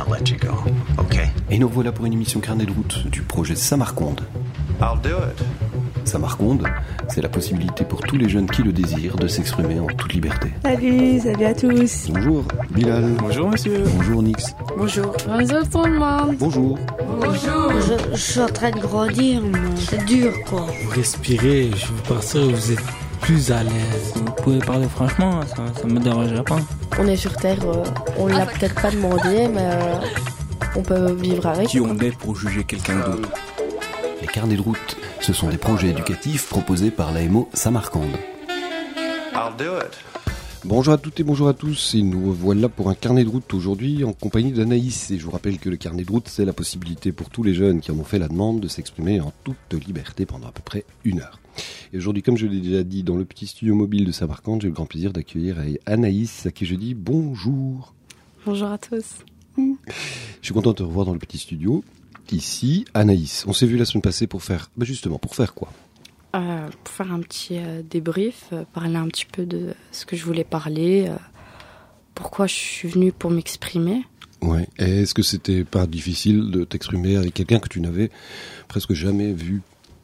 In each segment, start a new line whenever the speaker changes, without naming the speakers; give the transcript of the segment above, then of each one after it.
let you go, okay?
Et nous voilà pour une émission Carnet de route du projet Samarconde.
I'll do it.
Samarconde, c'est la possibilité pour tous les jeunes qui le désirent de s'exprimer en toute liberté.
Salut à tous.
Bonjour Bilal.
Bonjour monsieur.
Bonjour Nix.
Bonjour. Bonjour tout le monde.
Bonjour.
Bonjour. Je suis en train de grandir, mais c'est dur quoi.
Vous respirez, je veux partir, vous êtes plus à l'aise. Vous pouvez parler franchement, ça me dérangerait pas.
On est sur Terre, on l'a peut-être pas demandé, mais on peut vivre avec.
Qui on est pour juger quelqu'un d'autre?
Les carnets de route, ce sont des projets éducatifs proposés par l'AMO Samarcande.
I'll do it.
Bonjour à toutes et bonjour à tous, et nous voilà pour un carnet de route aujourd'hui en compagnie d'Anaïs. Et je vous rappelle que le carnet de route, c'est la possibilité pour tous les jeunes qui en ont fait la demande de s'exprimer en toute liberté pendant à peu près 1 heure. Et aujourd'hui, comme je l'ai déjà dit, dans le petit studio mobile de Samarcande, j'ai le grand plaisir d'accueillir Anaïs, à qui je dis bonjour.
Bonjour à tous.
Je suis content de te revoir dans le petit studio. Ici, Anaïs, on s'est vu la semaine passée pour faire quoi?
Pour faire un petit débrief, parler un petit peu de ce que je voulais parler, pourquoi je suis venue pour m'exprimer.
Ouais. Et est-ce que c'était pas difficile de t'exprimer avec quelqu'un que tu n'avais presque jamais vu?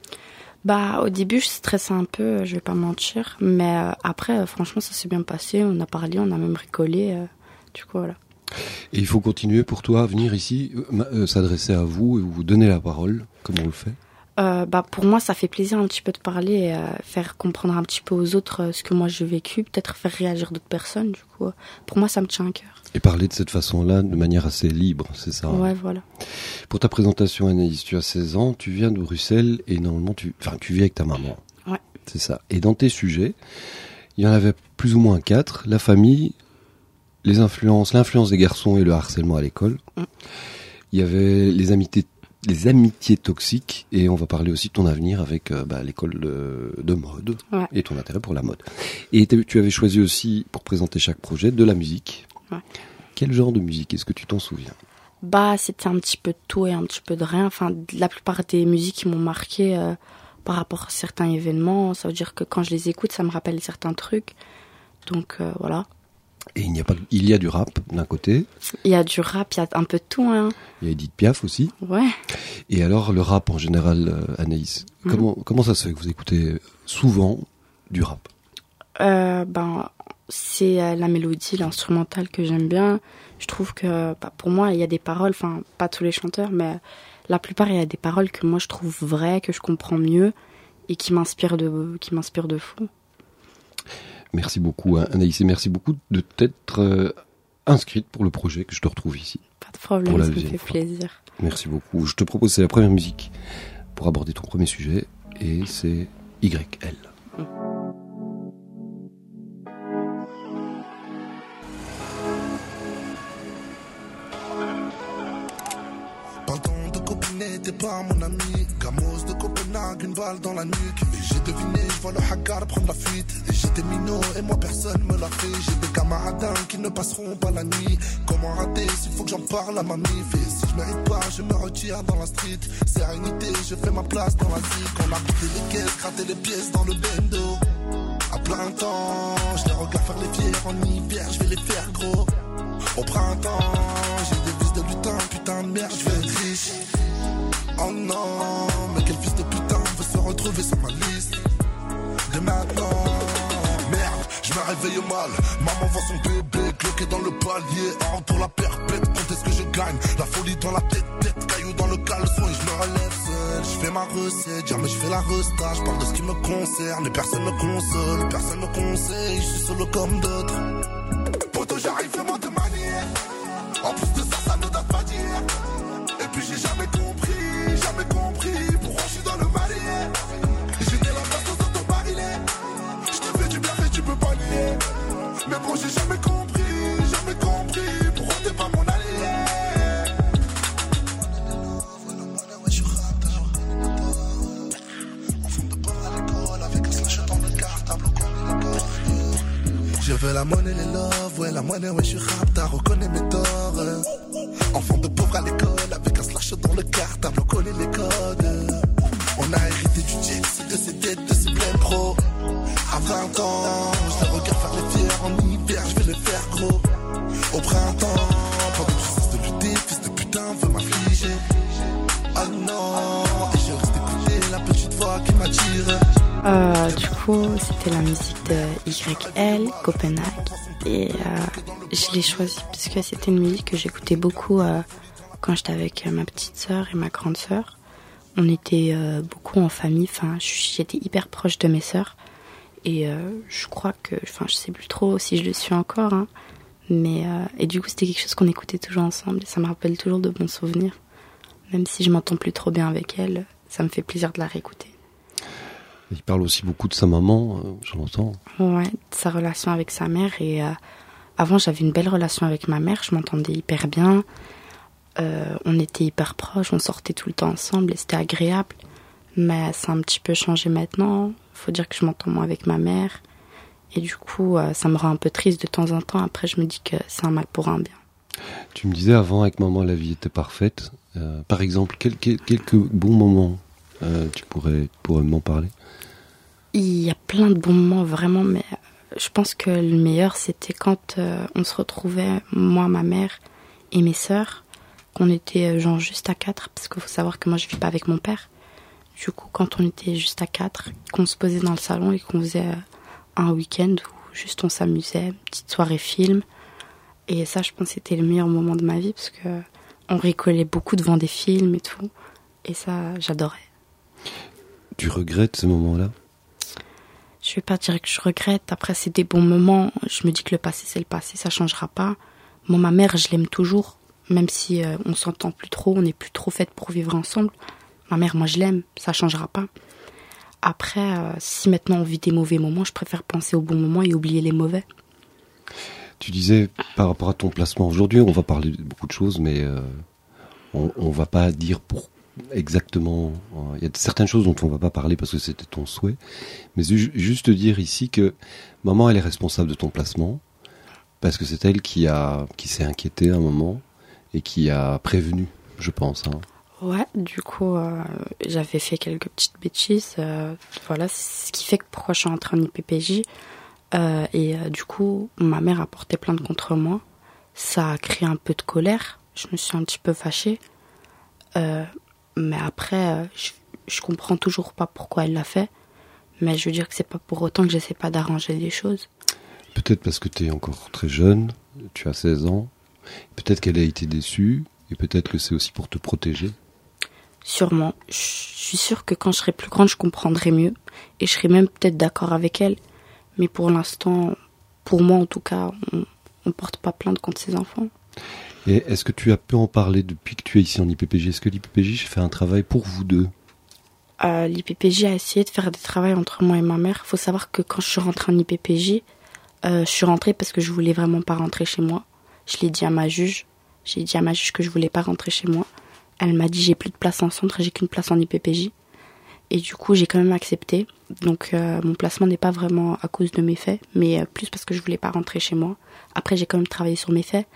Au début, je stressais un peu, je vais pas mentir, mais après, franchement, ça s'est bien passé. On a parlé, on a même rigolé, du coup, voilà.
Et il faut continuer pour toi à venir ici, s'adresser à vous et vous donner la parole, comme on le fait?
Pour moi, ça fait plaisir un petit peu de parler et faire comprendre un petit peu aux autres ce que moi j'ai vécu, peut-être faire réagir d'autres personnes, du coup. Pour moi, ça me tient à cœur.
Et parler de cette façon-là, de manière assez libre, c'est ça?
Ouais, voilà.
Pour ta présentation, Anaïs, tu as 16 ans, tu viens de Bruxelles et normalement, tu vis avec ta maman.
Ouais.
C'est ça. Et dans tes sujets, il y en avait plus ou moins 4. La famille, l'influence des garçons et le harcèlement à l'école. Il y avait les amitiés toxiques, et on va parler aussi de ton avenir avec l'école de mode, ouais, et ton intérêt pour la mode. Et tu avais choisi aussi, pour présenter chaque projet, de la musique.
Ouais.
Quel genre de musique? Est-ce que tu t'en souviens?
C'était un petit peu de tout et un petit peu de rien. Enfin, la plupart des musiques qui m'ont marqué par rapport à certains événements, ça veut dire que quand je les écoute, ça me rappelle certains trucs. Donc voilà.
Et il y a du rap d'un côté.
Il y a du rap, il y a un peu de tout, hein.
Il y a Edith Piaf aussi.
Ouais.
Et alors le rap en général, Anaïs, comment ça se fait que vous écoutez souvent du rap?
C'est la mélodie, l'instrumental que j'aime bien. Je trouve que pour moi, il y a des paroles, enfin pas tous les chanteurs, mais la plupart, il y a des paroles que moi je trouve vraies, que je comprends mieux et qui m'inspirent de fou.
Merci beaucoup Anaïs, et merci beaucoup de t'être inscrite pour le projet, que je te retrouve ici.
Pas de problème, ça me fait plaisir.
Merci beaucoup. Je te propose, c'est la première musique pour aborder ton premier sujet, et c'est YL.
T'es pas mon ami, Gamos de Copenhague, une balle dans la nuque. Et j'ai deviné, je vois le hagar prendre la fuite. Et j'étais minot et moi personne me l'a fait. J'ai des camarades qui ne passeront pas la nuit. Comment rater s'il faut que j'en parle à ma mif? Et si je mérite pas, je me retire dans la street. Sérénité, je fais ma place dans la zik. On a coupé les caisses, gratté les pièces dans le bendo. À plein temps, je les regarde faire les fiers. En hiver, je vais les faire gros. Au printemps, j'ai des vis de lutin. Putain de merde, je vais être riche. Oh non, mais quel fils de putain veut se retrouver sur ma liste de maintenant. Merde, je me réveille mal. Maman voit son bébé cloqué dans le palier. Or pour la perpète, comptez ce que je gagne. La folie dans la tête, caillou dans le caleçon. Et je me relève seul, je fais ma recette. Jamais je fais la resta, je parle de ce qui me concerne. Et personne me console, personne me conseille. Je suis solo comme d'autres. Poto, j'arrive vraiment de manière. En plus de ça, ça ne date pas d'hier. Et puis j'ai jamais compris pourquoi je suis dans le marié. J'ai des la place dans ton barillet. Je te fais du bien mais tu peux pas nier. Mais bon j'ai jamais compris pourquoi t'es pas mon allié. Je veux la monnaie, les love, ouais la monnaie, ouais je suis rap, t'as reconnu mes torts. Enfant de pauvre à l'école, avec un slash dans le cartable, on connaît les codes. On a hérité du Jex, de ses têtes, de ses pleins pros. À 20 ans, je les regarde faire les fiers, en hiver, je vais les faire gros. Au printemps, pendant que je cesse de lutter, fils putain veut m'affliger. Ah non, et je reste écouter la petite voix qui m'attire.
Du coup, c'était la musique de YL, Copenhague. Et je l'ai choisie parce que c'était une musique que j'écoutais beaucoup quand j'étais avec ma petite sœur et ma grande sœur. On était beaucoup en famille, enfin, j'étais hyper proche de mes sœurs. Et je crois que, enfin, je sais plus trop si je le suis encore, hein, mais et du coup, c'était quelque chose qu'on écoutait toujours ensemble. Et ça me rappelle toujours de bons souvenirs. Même si je m'entends plus trop bien avec elle, ça me fait plaisir de la réécouter.
Il parle aussi beaucoup de sa maman, je l'entends.
Ouais, de sa relation avec sa mère. Et avant, j'avais une belle relation avec ma mère, je m'entendais hyper bien. On était hyper proches, on sortait tout le temps ensemble et c'était agréable. Mais ça a un petit peu changé maintenant. Faut dire que je m'entends moins avec ma mère. Et du coup, ça me rend un peu triste de temps en temps. Après, je me dis que c'est un mal pour un bien.
Tu me disais avant, avec maman, la vie était parfaite. Par exemple, quelques bons moments, tu pourrais m'en parler?
Il y a plein de bons moments, vraiment, mais je pense que le meilleur, c'était quand on se retrouvait, moi, ma mère et mes sœurs, qu'on était genre juste à 4, parce qu'il faut savoir que moi, je vis pas avec mon père. Du coup, quand on était juste à 4, qu'on se posait dans le salon et qu'on faisait un week-end où juste on s'amusait, une petite soirée film. Et ça, je pense que c'était le meilleur moment de ma vie, parce que on rigolait beaucoup devant des films et tout. Et ça, j'adorais.
Tu regrettes ces moments-là?
Je vais pas dire que je regrette. Après, c'est des bons moments. Je me dis que le passé, c'est le passé, ça changera pas. Moi, ma mère, je l'aime toujours. Même si on s'entend plus trop, on n'est plus trop faites pour vivre ensemble. Ma mère, moi, je l'aime, ça changera pas. Après, si maintenant on vit des mauvais moments, je préfère penser aux bons moments et oublier les mauvais.
Tu disais, par rapport à ton placement, aujourd'hui, on va parler de beaucoup de choses, mais on va pas dire pour exactement... Il y a certaines choses dont on va pas parler parce que c'était ton souhait, mais juste dire ici que maman, elle est responsable de ton placement, parce que c'est elle qui s'est inquiétée à un moment et qui a prévenu, je pense. Hein.
Ouais, du coup, j'avais fait quelques petites bêtises. Voilà, c'est ce qui fait que pourquoi je suis entrée en IPPJ. Et du coup, ma mère a porté plainte contre moi. Ça a créé un peu de colère. Je me suis un petit peu fâchée. Mais après, je comprends toujours pas pourquoi elle l'a fait. Mais je veux dire que c'est pas pour autant que j'essaie pas d'arranger les choses.
Peut-être parce que tu es encore très jeune, tu as 16 ans. Peut-être qu'elle a été déçue. Et peut-être que c'est aussi pour te protéger. Sûrement.
Je suis sûre que quand je serai plus grande, je comprendrai mieux. Et je serai même peut-être d'accord avec elle. Mais pour l'instant, pour moi en tout cas, on porte pas plainte contre ses enfants.
Et est-ce que tu as pu en parler depuis que tu es ici en IPPJ? Est-ce que l'IPPJ fait un travail pour vous deux?
L'IPPJ a essayé de faire des travaux entre moi et ma mère. Il faut savoir que quand je suis rentrée en IPPJ, je suis rentrée parce que je voulais vraiment pas rentrer chez moi. Je l'ai dit à ma juge. J'ai dit à ma juge que je voulais pas rentrer chez moi. Elle m'a dit j'ai plus de place en centre, j'ai qu'une place en IPPJ. Et du coup, j'ai quand même accepté. Donc, mon placement n'est pas vraiment à cause de mes faits, mais plus parce que je voulais pas rentrer chez moi. Après, j'ai quand même travaillé sur mes faits.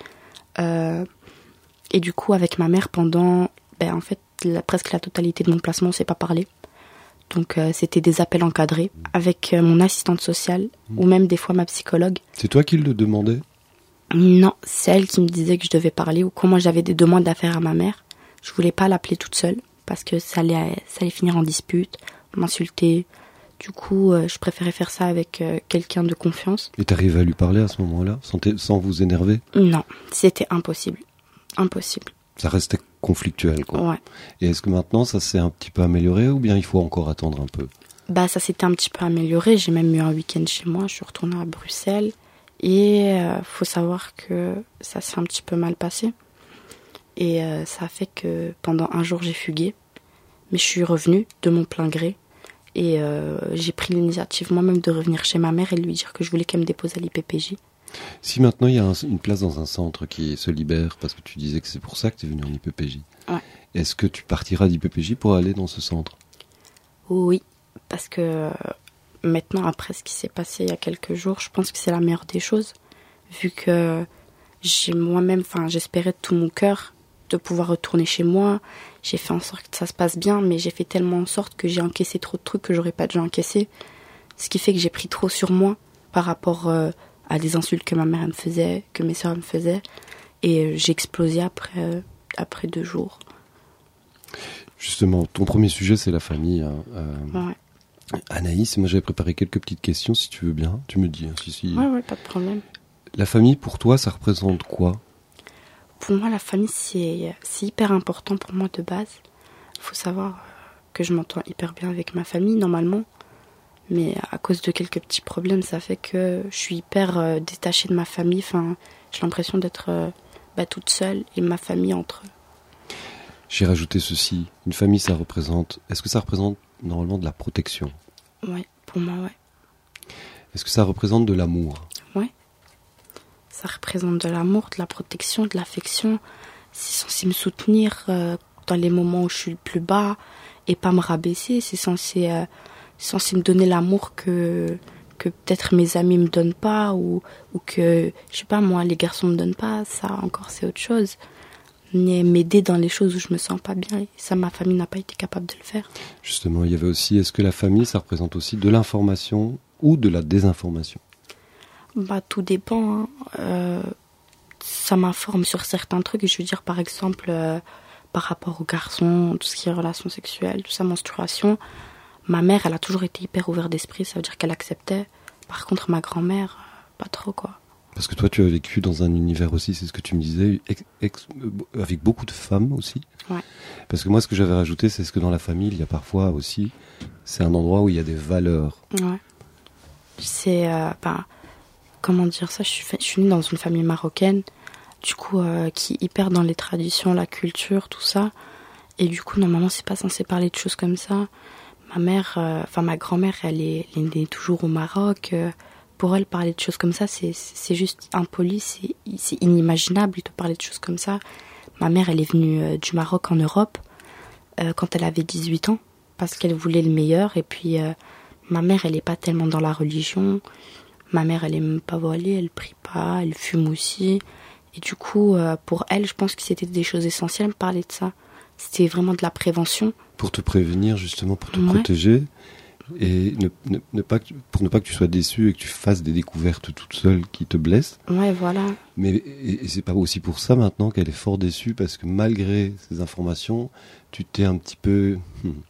Et du coup, avec ma mère, pendant, en fait, presque la totalité de mon placement, on s'est pas parlé. Donc, c'était des appels encadrés avec mon assistante sociale ou même des fois ma psychologue.
C'est toi qui le demandais?
Non, c'est elle qui me disait que je devais parler ou quand moi j'avais des demandes à faire à ma mère. Je voulais pas l'appeler toute seule parce que ça allait finir en dispute, m'insulter. Du coup, je préférais faire ça avec quelqu'un de confiance.
Et t'arrivais à lui parler à ce moment-là, sans vous énerver? Non,
c'était impossible. Impossible.
Ça restait conflictuel, quoi.
Ouais.
Et est-ce que maintenant ça s'est un petit peu amélioré ou bien il faut encore attendre un peu?
Ça s'était un petit peu amélioré. J'ai même eu un week-end chez moi. Je suis retournée à Bruxelles. Et faut savoir que ça s'est un petit peu mal passé. Et ça a fait que pendant un jour j'ai fugué. Mais je suis revenue de mon plein gré. Et j'ai pris l'initiative moi-même de revenir chez ma mère et de lui dire que je voulais qu'elle me dépose à l'IPPJ.
Si maintenant il y a une place dans un centre qui se libère, parce que tu disais que c'est pour ça que tu es venue en IPPJ,
ouais.
Est-ce que tu partiras d'IPPJ pour aller dans ce centre?
Oui, parce que maintenant, après ce qui s'est passé il y a quelques jours, je pense que c'est la meilleure des choses. Vu que j'ai moi-même, j'espérais de tout mon cœur de pouvoir retourner chez moi. J'ai fait en sorte que ça se passe bien, mais j'ai fait tellement en sorte que j'ai encaissé trop de trucs que j'aurais pas dû encaisser. Ce qui fait que j'ai pris trop sur moi par rapport à des insultes que ma mère me faisait, que mes sœurs me faisaient. Et j'ai explosé après après 2 jours.
Justement, ton premier sujet, c'est la famille.
Ouais.
Anaïs, moi j'avais préparé quelques petites questions, si tu veux bien. Tu me dis, hein, si.
Ouais, pas de problème.
La famille, pour toi, ça représente quoi ?
Pour moi, la famille, c'est hyper important pour moi de base. Il faut savoir que je m'entends hyper bien avec ma famille, normalement. Mais à cause de quelques petits problèmes, ça fait que je suis hyper détachée de ma famille. Enfin, j'ai l'impression d'être toute seule et ma famille entre eux.
J'ai rajouté ceci. Une famille, ça représente... Est-ce que ça représente normalement de la protection ?
Ouais, pour moi, ouais.
Est-ce que ça représente de l'amour ?
Ouais. Ça représente de l'amour, de la protection, de l'affection. C'est censé me soutenir dans les moments où je suis le plus bas et pas me rabaisser. C'est censé me donner l'amour que peut-être mes amis me donnent pas ou que, je sais pas moi, les garçons me donnent pas. Ça encore, c'est autre chose. Mais m'aider dans les choses où je me sens pas bien. Et ça, ma famille n'a pas été capable de le faire.
Justement, il y avait aussi... Est-ce que la famille, ça représente aussi de l'information ou de la désinformation ?
Tout dépend. Ça m'informe sur certains trucs. Je veux dire, par exemple, par rapport aux garçons, tout ce qui est relations sexuelles, tout ça, menstruation. Ma mère, elle a toujours été hyper ouverte d'esprit. Ça veut dire qu'elle acceptait. Par contre, ma grand-mère, pas trop, quoi.
Parce que toi, tu as vécu dans un univers aussi, c'est ce que tu me disais, avec beaucoup de femmes aussi.
Ouais.
Parce que moi, ce que j'avais rajouté, c'est ce que dans la famille, il y a parfois aussi, c'est un endroit où il y a des valeurs.
Ouais. C'est, comment dire ça, je suis née dans une famille marocaine, du coup, qui est hyper dans les traditions, la culture, tout ça. Et du coup, normalement, c'est pas censé parler de choses comme ça. Ma grand-mère, elle est née toujours au Maroc. Pour elle, parler de choses comme ça, c'est juste impoli, c'est inimaginable de parler de choses comme ça. Ma mère, elle est venue du Maroc en Europe quand elle avait 18 ans, parce qu'elle voulait le meilleur. Et puis, ma mère, elle n'est pas tellement dans la religion. Ma mère, elle aime pas voiler, elle prie pas, elle fume aussi. Et du coup, pour elle, je pense que c'était des choses essentielles, parler de ça. C'était vraiment de la prévention.
Pour te prévenir, justement, pour te protéger. Et pour ne pas que tu sois déçue et que tu fasses des découvertes toute seule qui te blessent.
Ouais, voilà.
Mais et c'est pas aussi pour ça maintenant qu'elle est fort déçue, parce que malgré ces informations, tu t'es un petit peu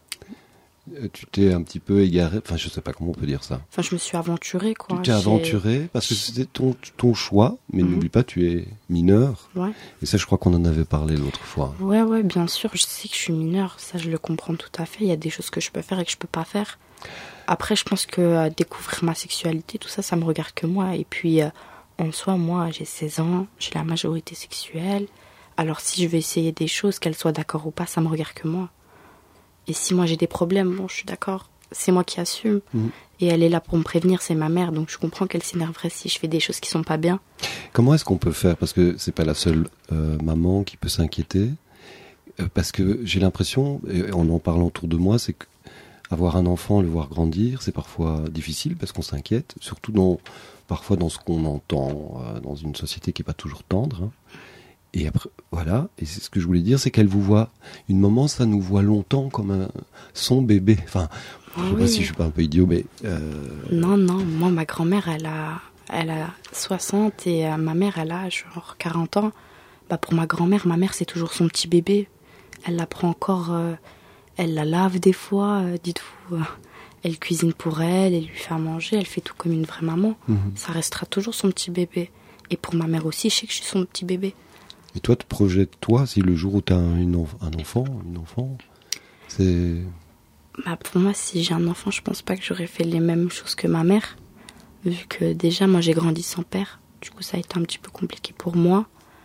égaré. Enfin, je sais pas comment on peut dire ça.
Enfin, je me suis aventurée, quoi.
Tu t'es aventurée parce que c'était ton choix, mais n'oublie pas, tu es mineure.
Ouais.
Et ça, je crois qu'on en avait parlé l'autre fois.
Ouais, bien sûr. Je sais que je suis mineure. Ça, je le comprends tout à fait. Il y a des choses que je peux faire et que je peux pas faire. Après, je pense que découvrir ma sexualité, tout ça, ça me regarde que moi. Et puis, en soi, moi, j'ai 16 ans, j'ai la majorité sexuelle. Alors, si je veux essayer des choses, qu'elles soient d'accord ou pas, ça me regarde que moi. Et si moi j'ai des problèmes, bon, je suis d'accord. C'est moi qui assume. Et elle est là pour me prévenir, c'est ma mère. Donc, je comprends qu'elle s'énerverait si je fais des choses qui sont pas bien.
Comment est-ce qu'on peut faire ? Parce que c'est pas la seule maman qui peut s'inquiéter. Parce que j'ai l'impression, et en parlant autour de moi, c'est que avoir un enfant, le voir grandir, c'est parfois difficile parce qu'on s'inquiète, surtout parfois dans ce qu'on entend dans une société qui n'est pas toujours tendre. Hein. Et après, voilà, et c'est ce que je voulais dire, c'est qu'elle vous voit, une maman, ça nous voit longtemps comme son bébé. Enfin, je ne sais pas si je suis pas un peu idiot, mais...
Non, moi, ma grand-mère, elle a 60 et ma mère, elle a genre 40 ans. Pour ma grand-mère, ma mère, c'est toujours son petit bébé. Elle la prend encore... Elle la lave des fois, dites-vous. Elle cuisine pour elle lui fait à manger. Elle fait tout comme une vraie maman. Ça restera toujours son petit bébé. Et pour ma mère aussi, je sais que je suis son petit bébé.
Et toi, te projettes-toi, si le jour où tu as un enfant, c'est...
Pour moi, si j'ai un enfant, je pense pas que j'aurais fait les mêmes choses que ma mère. Vu que déjà, moi, j'ai grandi sans père. Du coup, ça a été un petit peu compliqué pour moi.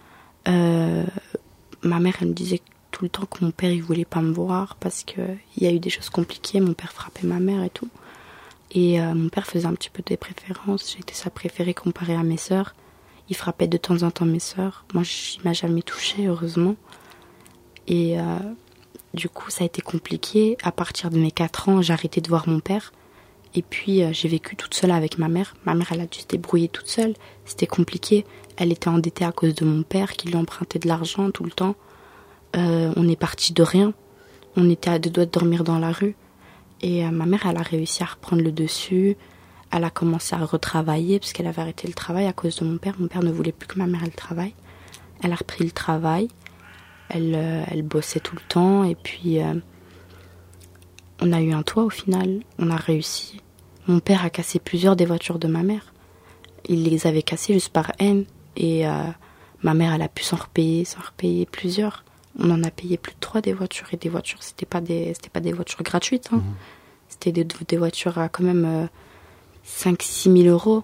Ma mère, elle me disait tout le temps que mon père il voulait pas me voir parce que il y a eu des choses compliquées, mon père frappait ma mère et tout, et mon père faisait un petit peu des préférences, j'étais sa préférée comparée à mes sœurs, il frappait de temps en temps mes sœurs, moi il m'a jamais touchée heureusement, et du coup ça a été compliqué. À partir de mes 4 ans j'ai arrêté de voir mon père, et puis j'ai vécu toute seule avec ma mère elle a dû se débrouiller toute seule, c'était compliqué, elle était endettée à cause de mon père qui lui empruntait de l'argent tout le temps. On est parti de rien. On était à 2 doigts de dormir dans la rue. Et ma mère, elle a réussi à reprendre le dessus. Elle a commencé à retravailler parce qu'elle avait arrêté le travail à cause de mon père. Mon père ne voulait plus que ma mère elle travaille. Elle a repris le travail. Elle bossait tout le temps et puis on a eu un toit au final. On a réussi. Mon père a cassé plusieurs des voitures de ma mère. Il les avait cassées juste par haine et ma mère elle a pu s'en repayer plusieurs. On en a payé plus de 3 des voitures et des voitures c'était pas des voitures gratuites. Hein. C'était des voitures à quand même 5-6 000 euros.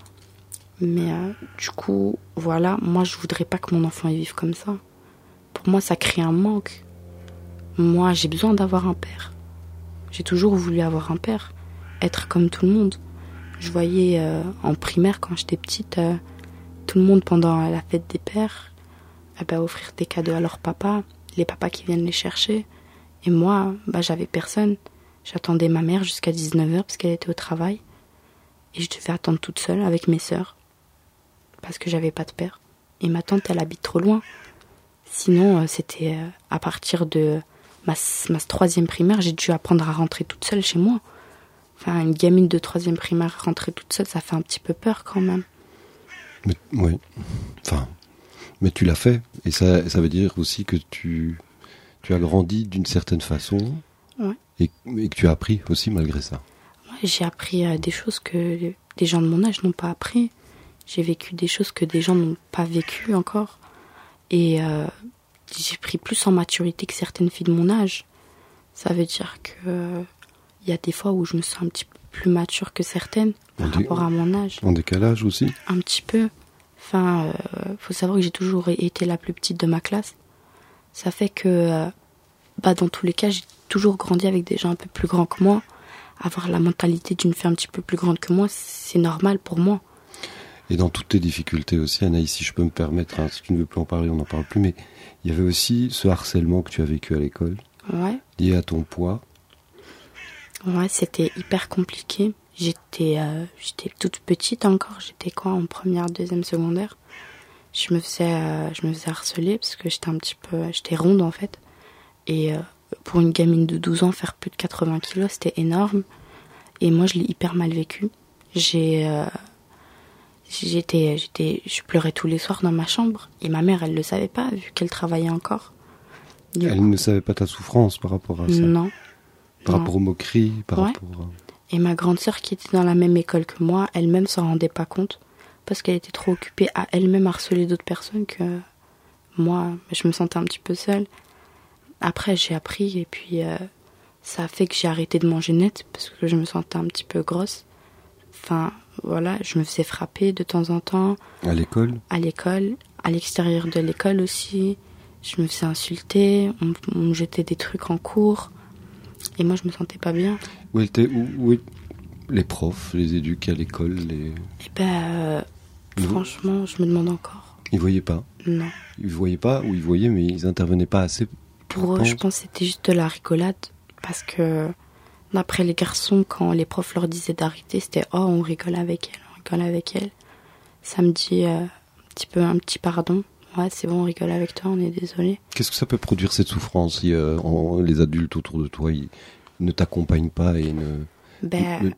Mais du coup, voilà, moi je voudrais pas que mon enfant y vive comme ça. Pour moi, ça crée un manque. Moi, j'ai besoin d'avoir un père. J'ai toujours voulu avoir un père, être comme tout le monde. Je voyais en primaire, quand j'étais petite, tout le monde pendant la fête des pères, offrir des cadeaux à leur papa, les papas qui viennent les chercher. Et moi, j'avais personne. J'attendais ma mère jusqu'à 19h parce qu'elle était au travail. Et je devais attendre toute seule avec mes sœurs. Parce que j'avais pas de père. Et ma tante, elle habite trop loin. Sinon, c'était à partir de ma 3e primaire, j'ai dû apprendre à rentrer toute seule chez moi. Enfin, une gamine de 3e primaire rentrer toute seule, ça fait un petit peu peur quand même.
Mais, oui. Enfin, mais tu l'as fait. Et ça veut dire aussi que tu as grandi d'une certaine façon.
Ouais.
Et que tu as appris aussi malgré ça.
Ouais, j'ai appris des choses que des gens de mon âge n'ont pas appris. J'ai vécu des choses que des gens n'ont pas vécues encore. Et j'ai pris plus en maturité que certaines filles de mon âge. Ça veut dire que y a des fois où je me sens un petit peu plus mature que certaines par rapport à mon âge.
En décalage aussi ?
Un petit peu. Enfin, faut savoir que j'ai toujours été la plus petite de ma classe. Ça fait que, dans tous les cas, j'ai toujours grandi avec des gens un peu plus grands que moi. Avoir la mentalité d'une fille un petit peu plus grande que moi, c'est normal pour moi.
Et dans toutes tes difficultés aussi, Anaïs, si je peux me permettre, si tu ne veux plus en parler, on n'en parle plus, mais il y avait aussi ce harcèlement que tu as vécu à l'école, lié à ton poids.
Ouais, c'était hyper compliqué. J'étais toute petite encore, j'étais en première, 2e secondaire. Je me faisais harceler parce que j'étais ronde en fait. Et pour une gamine de 12 ans, faire plus de 80 kilos, c'était énorme. Et moi, je l'ai hyper mal vécu. Je pleurais tous les soirs dans ma chambre. Et ma mère, elle le savait pas, vu qu'elle travaillait encore.
Elle ne savait pas ta souffrance par rapport à ça?
Non.
Par rapport aux moqueries, rapport à...
Et ma grande sœur, qui était dans la même école que moi, elle-même s'en rendait pas compte. Parce qu'elle était trop occupée à elle-même harceler d'autres personnes que moi, je me sentais un petit peu seule. Après, j'ai appris et puis ça a fait que j'ai arrêté de manger net parce que je me sentais un petit peu grosse. Enfin, voilà, je me faisais frapper de temps en temps.
À l'école ? À l'école,
à l'extérieur de l'école aussi. Je me faisais insulter, on me jetait des trucs en cours. Et moi, je me sentais pas bien.
Où les profs, les éduques à l'école,
franchement, je me demande encore.
Ils voyaient pas?
Non.
Ils voyaient pas, ou ils voyaient, mais ils intervenaient pas assez.
Pour eux, je pense que c'était juste de la rigolade. Parce que, d'après les garçons, quand les profs leur disaient d'arrêter, c'était « Oh, on rigole avec elle. » Ça me dit un petit pardon. Ouais, c'est bon, on rigole avec toi, on est désolé.
Qu'est-ce que ça peut produire, cette souffrance, si les adultes autour de toi ils ne t'accompagnent pas et ne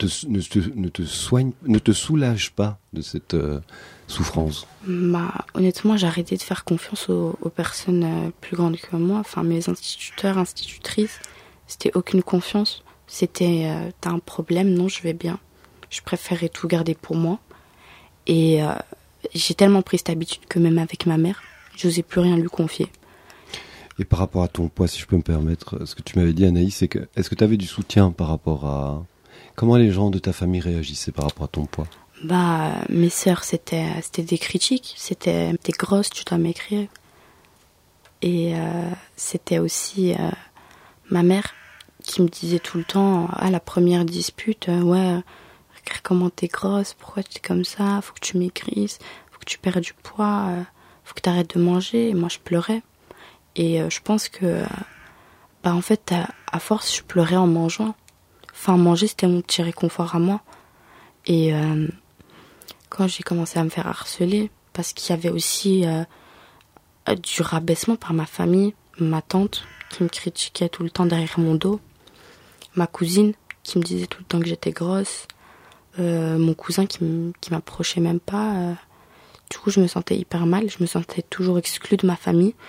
te soulagent pas de cette souffrance?
Honnêtement, j'ai arrêté de faire confiance aux personnes plus grandes que moi. Enfin, mes instituteurs, institutrices, c'était aucune confiance. C'était t'as un problème? Non, je vais bien. Je préférais tout garder pour moi. Et j'ai tellement pris cette habitude que même avec ma mère, j'osais plus rien lui confier.
Et par rapport à ton poids, si je peux me permettre, ce que tu m'avais dit, Anaïs, c'est que est-ce que tu avais du soutien par rapport à... Comment les gens de ta famille réagissaient par rapport à ton poids?
Mes sœurs, c'était des critiques. C'était « T'es grosse, tu dois maigrir ». Et c'était aussi ma mère qui me disait tout le temps, à la première dispute, regarde comment t'es grosse, pourquoi tu es comme ça, faut que tu maigrisses, faut que tu perdes du poids, faut que tu arrêtes de manger. Et moi, je pleurais. Et je pense que, en fait, à force, je pleurais en mangeant. Enfin, manger, c'était mon petit réconfort à moi. Et quand j'ai commencé à me faire harceler, parce qu'il y avait aussi du rabaissement par ma famille, ma tante qui me critiquait tout le temps derrière mon dos, ma cousine qui me disait tout le temps que j'étais grosse, mon cousin qui m'approchait même pas. Du coup, je me sentais hyper mal, je me sentais toujours exclue de ma famille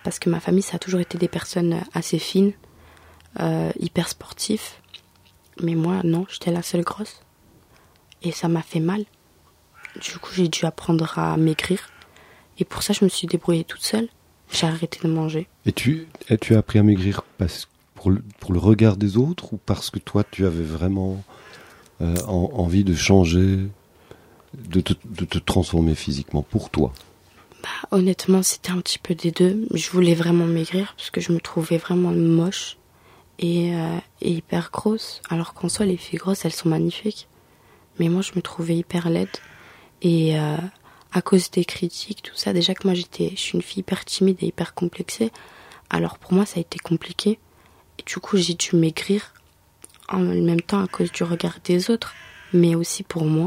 parce que ma famille, ça a toujours été des personnes assez fines, hyper sportifs. Mais moi, non, j'étais la seule grosse. Et ça m'a fait mal. Du coup, j'ai dû apprendre à maigrir. Et pour ça, je me suis débrouillée toute seule. J'ai arrêté de manger.
Et tu as appris à maigrir pour le regard des autres ou parce que toi, tu avais vraiment envie de changer, de te transformer physiquement pour toi?
Honnêtement, c'était un petit peu des deux. Je voulais vraiment maigrir parce que je me trouvais vraiment moche et hyper grosse. Alors qu'en soi, les filles grosses, elles sont magnifiques. Mais moi, je me trouvais hyper laide. Et à cause des critiques, tout ça, déjà que moi, je suis une fille hyper timide et hyper complexée. Alors pour moi, ça a été compliqué. Et du coup, j'ai dû maigrir en même temps à cause du regard des autres, mais aussi pour moi.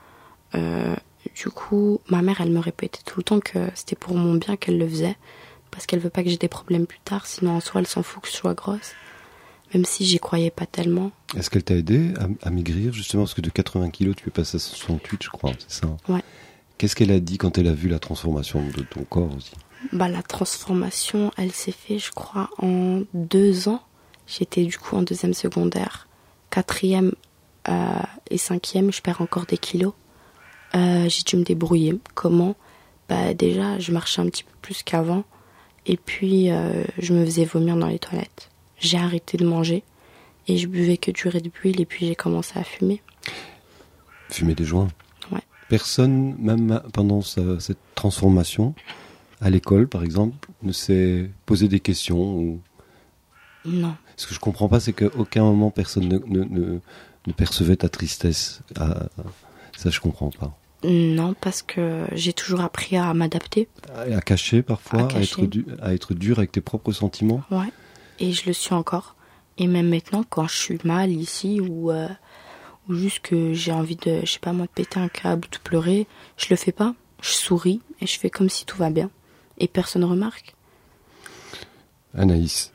Du coup, ma mère, elle me répétait tout le temps que c'était pour mon bien qu'elle le faisait, parce qu'elle veut pas que j'ai des problèmes plus tard, sinon en soi, elle s'en fout que je sois grosse, même si j'y croyais pas tellement.
Est-ce qu'elle t'a aidé à maigrir, justement, parce que de 80 kilos, tu es passé à 68, je crois, c'est ça?
Ouais.
Qu'est-ce qu'elle a dit quand elle a vu la transformation de ton corps aussi?
La transformation, elle s'est faite, je crois, en 2 ans. J'étais du coup en 2e secondaire, 4e et 5e, je perds encore des kilos. J'ai dû me débrouiller. Comment? Déjà, je marchais un petit peu plus qu'avant. Et puis, je me faisais vomir dans les toilettes. J'ai arrêté de manger. Et je buvais que du Red Bull. Et puis, j'ai commencé à fumer.
Fumer des joints?
Ouais.
Personne, même pendant cette transformation, à l'école, par exemple, ne s'est posé des questions ou...
Non.
Ce que je comprends pas, c'est qu'à aucun moment, personne ne percevait ta tristesse. Ça, je comprends pas.
Non, parce que j'ai toujours appris à m'adapter.
À cacher parfois, à être dur avec tes propres sentiments.
Ouais, et je le suis encore. Et même maintenant, quand je suis mal ici ou juste que j'ai envie de, je sais pas moi, de péter un câble ou de pleurer, je le fais pas. Je souris et je fais comme si tout va bien. Et personne remarque.
Anaïs,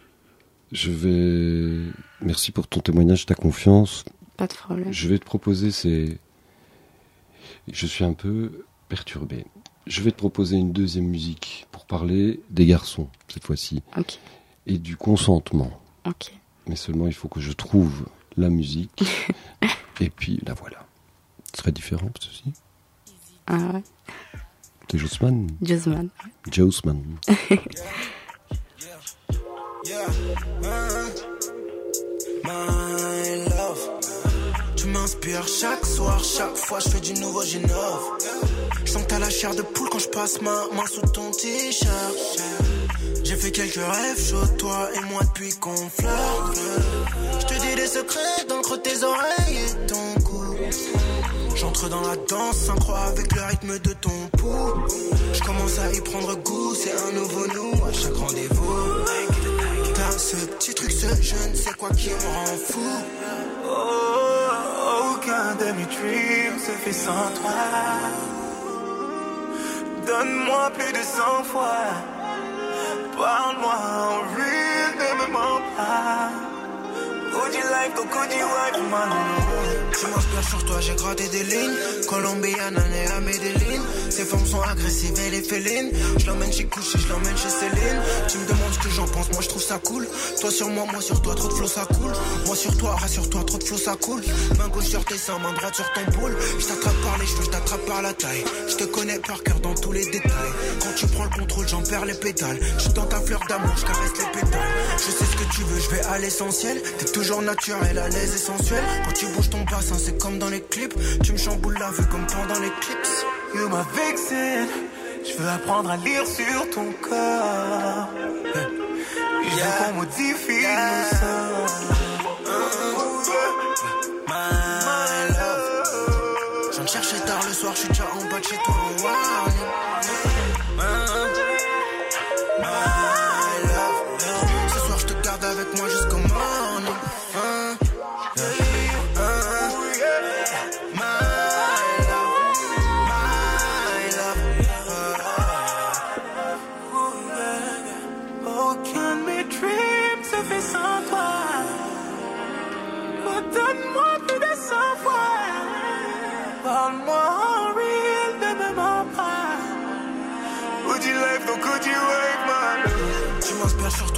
merci pour ton témoignage, ta confiance.
Pas de problème.
Je vais te proposer Je suis un peu perturbé. Je vais te proposer une deuxième musique pour parler des garçons, cette fois-ci.
Ok.
Et du consentement.
Ok.
Mais seulement, il faut que je trouve la musique. Et puis, la voilà. Ce serait différent, ceci.
Ah ouais.
C'est Jossman.
Jossman.
Jossman.
My love, tu m'inspires chaque soir, chaque fois je fais du nouveau, j'innove. Je sens que t'as la chair de poule quand je passe ma main sous ton t-shirt. J'ai fait quelques rêves chauds, toi et moi depuis qu'on flirte. Je te dis des secrets dans le creux de tes oreilles et ton cou. J'entre dans la danse, synchro avec le rythme de ton pouls. Je commence à y prendre goût, c'est un nouveau nous à chaque rendez-vous. T'as ce petit truc, ce je ne sais quoi qui me rend fou. Oh, aucun de mes dreams se fait sans toi. Donne-moi plus de 100 fois. Parle-moi en real, ne me mens pas. Would you like to, could you wipe my love? Tu m'inspires sur toi, j'ai gratté des lignes. Colombienne, année à Medellin. Ces femmes sont agressives et les félines. Je l'emmène chez Couché, je l'emmène chez Céline. Tu me demandes ce que j'en pense, moi je trouve ça cool. Toi sur moi sur toi, trop de flow ça coule. Moi sur toi, rassure-toi, trop de flow ça coule. Main gauche sur tes seins, main droite sur ton pôle. Je t'attrape par les cheveux, je t'attrape par la taille. Je te connais par cœur dans tous les détails. Quand tu prends le contrôle, j'en perds les pétales. Je suis dans ta fleur d'amour, je caresse les pétales. Je sais ce que tu veux, je vais à l'essentiel. T'es toujours naturel, à l'aise et sensuel. Quand tu bouges ton bassin, c'est comme dans les clips. Tu me chamboules la vue comme pendant l'éclipse. You my vixen. Je veux apprendre à lire sur ton corps. Je veux qu'on modifie nos sorts. My love. Je viens te chercher tard le soir, je suis déjà en bas de chez toi. My love. Ce soir je te garde avec moi jusqu'au morning. Donne-moi plus de 100 fois. Parle-moi en real, ne me mens pas. Would you like, or could you wake my love?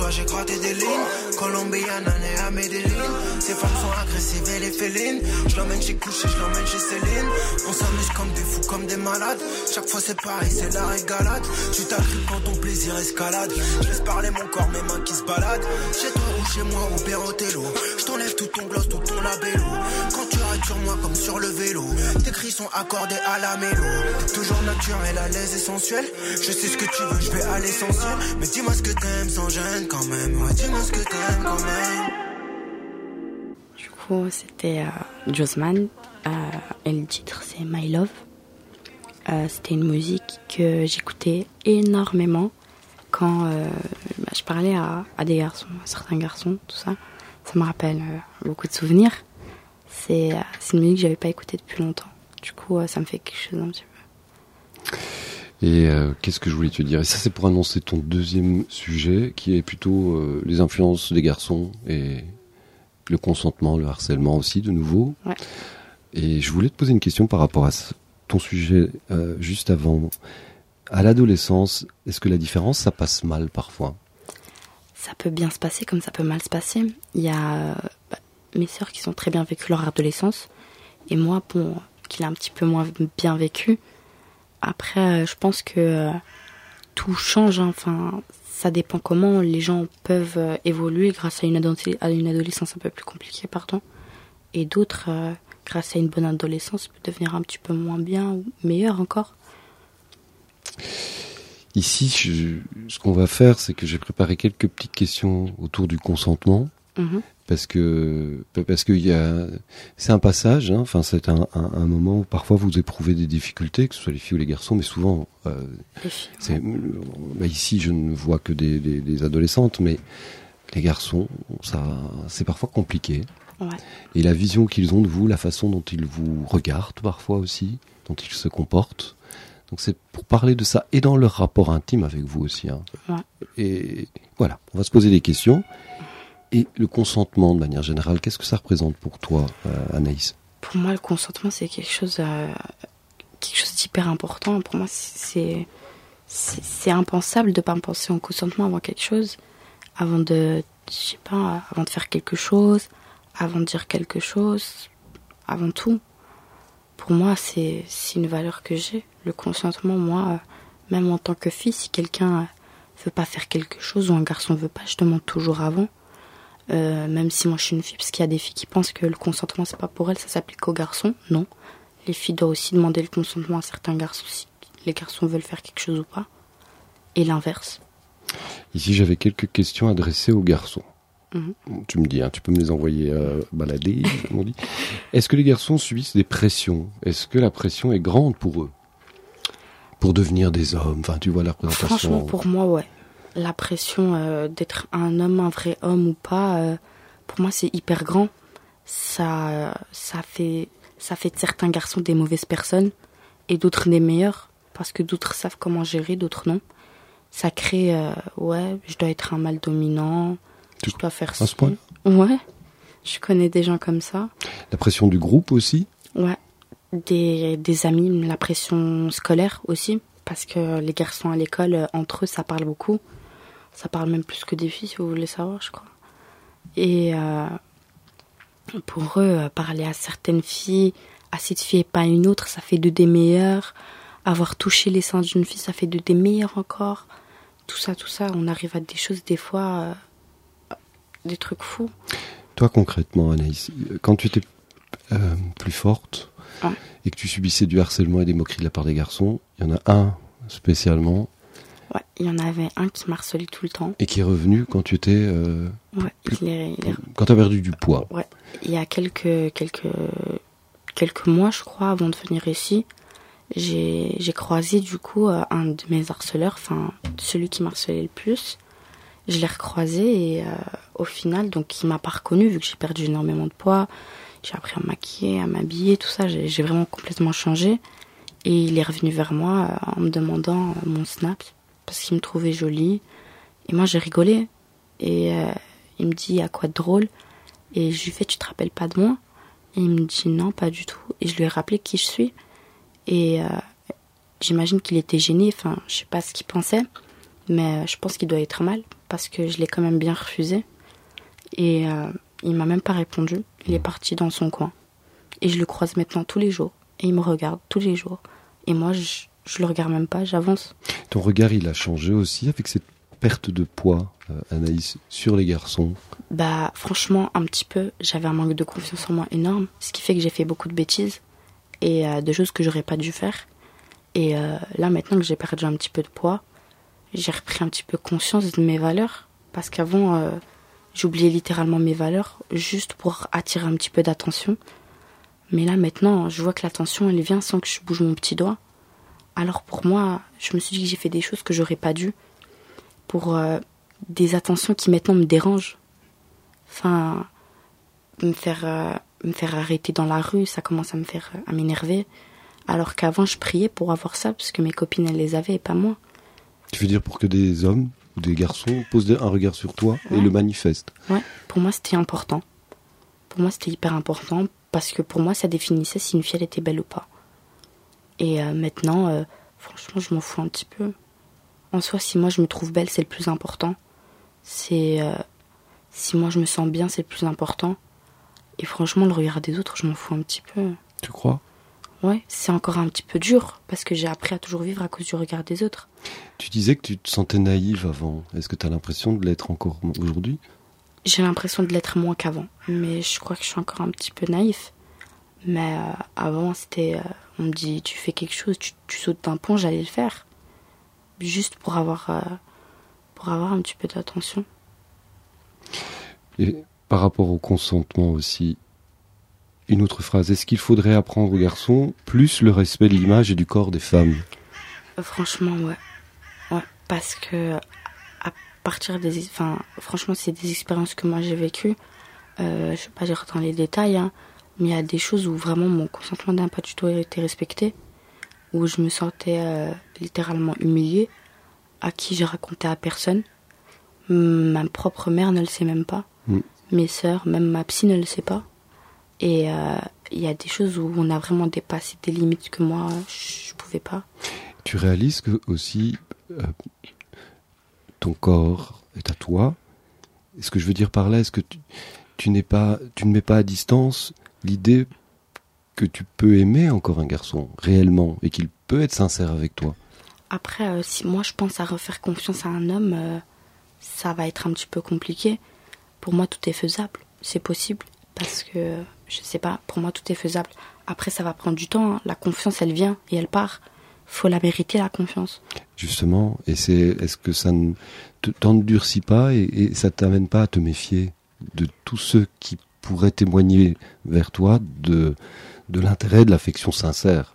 toi j'ai gratté des lignes. Colombiana née à Medellin. Ces femmes sont agressives et les félines. Je l'emmène chez Couché, je l'emmène chez Céline. On s'amuse comme des fous, comme des malades. Chaque fois c'est pareil, c'est la régalade. Tu t'agrippes quand ton plaisir escalade. Je laisse parler mon corps, mes mains qui se baladent. Chez toi ou chez moi ou Perrotello. Je t'enlève tout ton gloss, tout ton labello. Quand tu arrêtes sur moi comme sur le vélo. Tes cris sont accordés à la mélo. T'es toujours naturel, à l'aise et sensuel. Je sais ce que tu veux, je vais à l'essentiel. Mais dis-moi ce que t'aimes sans gêne quand même. Ouais, dis-moi ce que t'aimes quand même.
Du coup, c'était Jossman. Et le titre, c'est My Love. C'était une musique que j'écoutais énormément quand je parlais à des garçons, à certains garçons, tout ça. Ça me rappelle beaucoup de souvenirs. C'est une musique que j'avais pas écoutée depuis longtemps. Du coup, ça me fait quelque chose un petit peu.
Et qu'est-ce que je voulais te dire? Et ça, c'est pour annoncer ton deuxième sujet, qui est plutôt les influences des garçons et le consentement, le harcèlement aussi, de nouveau.
Ouais.
Et je voulais te poser une question par rapport à ton sujet juste avant. À l'adolescence, est-ce que la différence, ça passe mal parfois?
Ça peut bien se passer comme ça peut mal se passer. Il y a mes sœurs qui ont très bien vécu leur adolescence. Et moi, bon, qui l'ai un petit peu moins bien vécu. Après, je pense que tout change. Hein. Enfin, ça dépend comment les gens peuvent évoluer grâce à une adolescence un peu plus compliquée, pardon. Et d'autres, grâce à une bonne adolescence, peut devenir un petit peu moins bien ou meilleur encore.
Ici, ce qu'on va faire, c'est que j'ai préparé quelques petites questions autour du consentement.
Mm-hmm.
Parce que c'est un passage, hein, enfin c'est un moment où parfois vous éprouvez des difficultés, que ce soit les filles ou les garçons, mais souvent
Les filles,
ici je ne vois que des adolescentes, mais les garçons, c'est parfois compliqué.
Ouais.
Et la vision qu'ils ont de vous, la façon dont ils vous regardent parfois aussi, dont ils se comportent. Donc c'est pour parler de ça et dans leur rapport intime avec vous aussi. Hein.
Ouais.
Et voilà, on va se poser des questions. Et le consentement, de manière générale, qu'est-ce que ça représente pour toi, Anaïs?
Pour moi, le consentement, c'est quelque chose d'hyper important. Pour moi, c'est impensable de ne pas penser au consentement avant quelque chose, avant de faire quelque chose, avant de dire quelque chose, avant tout. Pour moi, c'est une valeur que j'ai. Le consentement, moi, même en tant que fille, si quelqu'un veut pas faire quelque chose ou un garçon veut pas, je demande toujours avant. Même si moi je suis une fille, parce qu'il y a des filles qui pensent que le consentement c'est pas pour elles, ça s'applique aux garçons. Non, les filles doivent aussi demander le consentement à certains garçons si les garçons veulent faire quelque chose ou pas, et l'inverse.
Ici j'avais quelques questions adressées aux garçons.
Mm-hmm.
Tu me dis, hein, tu peux me les envoyer balader, comme on dit. Est-ce que les garçons subissent des pressions? Est-ce que la pression est grande pour eux, pour devenir des hommes? Enfin, tu vois la représentation.
Franchement, pour moi, ouais. La pression d'être un homme, un vrai homme ou pas, pour moi c'est hyper grand. Ça fait de certains garçons des mauvaises personnes et d'autres des meilleurs, parce que d'autres savent comment gérer, d'autres non. Ça crée, je dois être un mâle dominant, je dois faire ça.
À ce point?
Ouais, je connais des gens comme ça.
La pression du groupe aussi?
Ouais, des amis, la pression scolaire aussi, parce que les garçons à l'école, entre eux, ça parle beaucoup. Ça parle même plus que des filles, si vous voulez savoir, je crois. Et pour eux, parler à certaines filles, à cette fille et pas à une autre, ça fait d'eux des meilleurs. Avoir touché les seins d'une fille, ça fait d'eux des meilleurs encore. Tout ça, on arrive à des choses, des fois, des trucs fous.
Toi, concrètement, Anaïs, quand tu étais plus forte et que tu subissais du harcèlement et des moqueries de la part des garçons, il y en a un spécialement...
Ouais, il y en avait un qui m'harcelait tout le temps.
Et qui est revenu quand tu étais... quand tu as perdu du poids.
Ouais, il y a quelques mois, je crois, avant de venir ici, j'ai croisé du coup un de mes harceleurs, enfin celui qui m'harcelait le plus. Je l'ai recroisé et au final, donc il m'a pas reconnu vu que j'ai perdu énormément de poids. J'ai appris à me maquiller, à m'habiller, tout ça. J'ai vraiment complètement changé. Et il est revenu vers moi en me demandant mon snap parce qu'il me trouvait jolie. Et moi, j'ai rigolé. Et il me dit, à quoi de drôle? Et je lui fais, tu te rappelles pas de moi? Et il me dit, non, pas du tout. Et je lui ai rappelé qui je suis. Et j'imagine qu'il était gêné. Enfin, je sais pas ce qu'il pensait. Mais je pense qu'il doit être mal. parce que je l'ai quand même bien refusé. Et il m'a même pas répondu. Il est parti dans son coin. Et je le croise maintenant tous les jours. Et il me regarde tous les jours. Et moi, je le regarde même pas, j'avance.
Ton regard, il a changé aussi avec cette perte de poids, Anaïs, sur les garçons?
Bah, franchement, un petit peu. J'avais un manque de confiance en moi énorme. Ce qui fait que j'ai fait beaucoup de bêtises. Et de choses que j'aurais pas dû faire. Et là, maintenant que j'ai perdu un petit peu de poids, j'ai repris un petit peu conscience de mes valeurs. Parce qu'avant, j'oubliais littéralement mes valeurs juste pour attirer un petit peu d'attention. Mais là, maintenant, je vois que l'attention, elle vient sans que je bouge mon petit doigt. Alors pour moi, je me suis dit que j'ai fait des choses que j'aurais pas dû. Pour des attentions qui maintenant me dérangent. Enfin, me faire arrêter dans la rue, ça commence à m'énerver. Alors qu'avant, je priais pour avoir ça, parce que mes copines, elles les avaient et pas moi.
Tu veux dire pour que des hommes ou des garçons posent un regard sur toi et le manifestent?
Ouais, pour moi, c'était important. Pour moi, c'était hyper important, parce que pour moi, ça définissait si une fille, elle était belle ou pas. Et maintenant, franchement, je m'en fous un petit peu. En soi, si moi, je me trouve belle, c'est le plus important. Si moi, je me sens bien, c'est le plus important. Et franchement, le regard des autres, je m'en fous un petit peu.
Tu crois?
Ouais, c'est encore un petit peu dur, parce que j'ai appris à toujours vivre à cause du regard des autres.
Tu disais que tu te sentais naïve avant. Est-ce que tu as l'impression de l'être encore aujourd'hui?
J'ai l'impression de l'être moins qu'avant, mais je crois que je suis encore un petit peu naïf. Mais avant, c'était... on me dit, tu fais quelque chose, tu sautes d'un pont, j'allais le faire. Juste pour avoir un petit peu d'attention.
Et par rapport au consentement aussi, une autre phrase. Est-ce qu'il faudrait apprendre aux garçons plus le respect de l'image et du corps des femmes?
Franchement, ouais. Ouais, parce que à partir franchement, c'est des expériences que moi j'ai vécues. Je vais pas dire dans les détails, hein, mais il y a des choses où vraiment mon consentement n'a pas du tout été respecté, où je me sentais littéralement humiliée, à qui j'ai raconté à personne. Ma propre mère ne le sait même pas. Mes sœurs, même ma psy ne le sait pas. Et il y a des choses où on a vraiment dépassé des limites que moi, je pouvais pas.
Tu réalises que aussi ton corps est à toi. Et ce que je veux dire par là, est-ce que tu ne mets pas à distance l'idée que tu peux aimer encore un garçon réellement et qu'il peut être sincère avec toi?
Après, si moi je pense à refaire confiance à un homme, ça va être un petit peu compliqué. Pour moi, tout est faisable, c'est possible. Parce que, je sais pas, pour moi, tout est faisable. Après, ça va prendre du temps, hein. La confiance, elle vient et elle part. Faut la mériter, la confiance.
Justement, et est-ce que ça ne t'endurcit pas et ça t'amène pas à te méfier de tous ceux qui pourraient témoigner vers toi de l'intérêt, de l'affection sincère?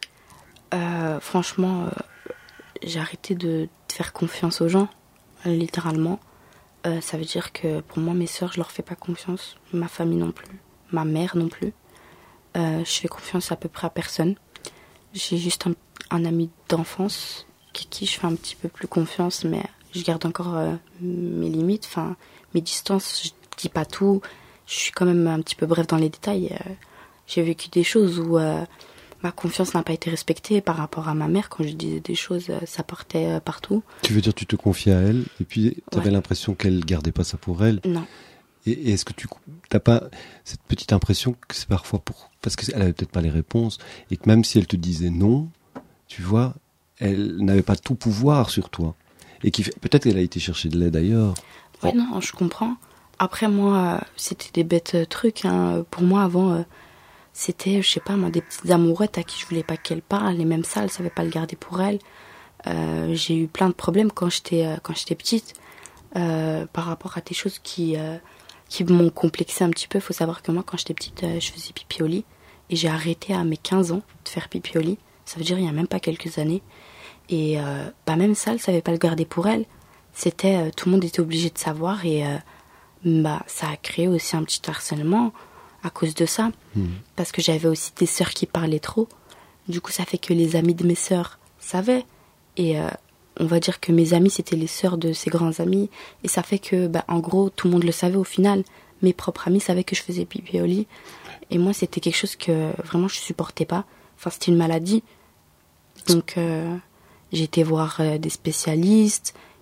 Franchement, j'ai arrêté de faire confiance aux gens, littéralement. Ça veut dire que pour moi, mes sœurs, je leur fais pas confiance. Ma famille non plus. Ma mère non plus. Je fais confiance à peu près à personne. J'ai juste un ami d'enfance qui je fais un petit peu plus confiance, mais je garde encore mes limites, enfin mes distances. Je dis pas tout. Je suis quand même un petit peu bref dans les détails. J'ai vécu des choses où ma confiance n'a pas été respectée par rapport à ma mère. Quand je disais des choses, ça partait partout. Tu
veux dire tu te confiais à elle et puis tu avais l'impression qu'elle gardait pas ça pour elle?
Non.
Et est-ce que tu n'as pas cette petite impression que c'est parfois parce qu'elle avait peut-être pas les réponses et que même si elle te disait non, tu vois, elle n'avait pas tout pouvoir sur toi et peut-être qu'elle a été chercher de l'aide ailleurs?
Ouais, non, je comprends. Après moi, c'était des bêtes trucs. Hein. Pour moi avant, c'était, je sais pas moi, des petites amourettes à qui je voulais pas qu'elle parle. Et même ça, elle savait pas le garder pour elle. J'ai eu plein de problèmes quand j'étais petite par rapport à des choses qui m'ont complexé un petit peu. Faut savoir que moi, quand j'étais petite, je faisais pipi au lit. Et j'ai arrêté à mes 15 ans de faire pipi au lit. Ça veut dire il y a même pas quelques années. Et même ça, elle savait pas le garder pour elle. C'était, tout le monde était obligé de savoir. Et ça a créé aussi un petit harcèlement à cause de ça. Parce que j'avais aussi des sœurs qui parlaient trop. Du coup, ça fait que les amis de mes sœurs savaient. Et on va dire que mes amis, c'était les sœurs de ses grands amis. Et ça fait que, en gros, tout le monde le savait au final. Mes propres amis savaient que je faisais pipi au lit. Et moi, c'était quelque chose que vraiment je supportais pas. Enfin, c'était une maladie. Donc, j'ai été voir des spécialistes.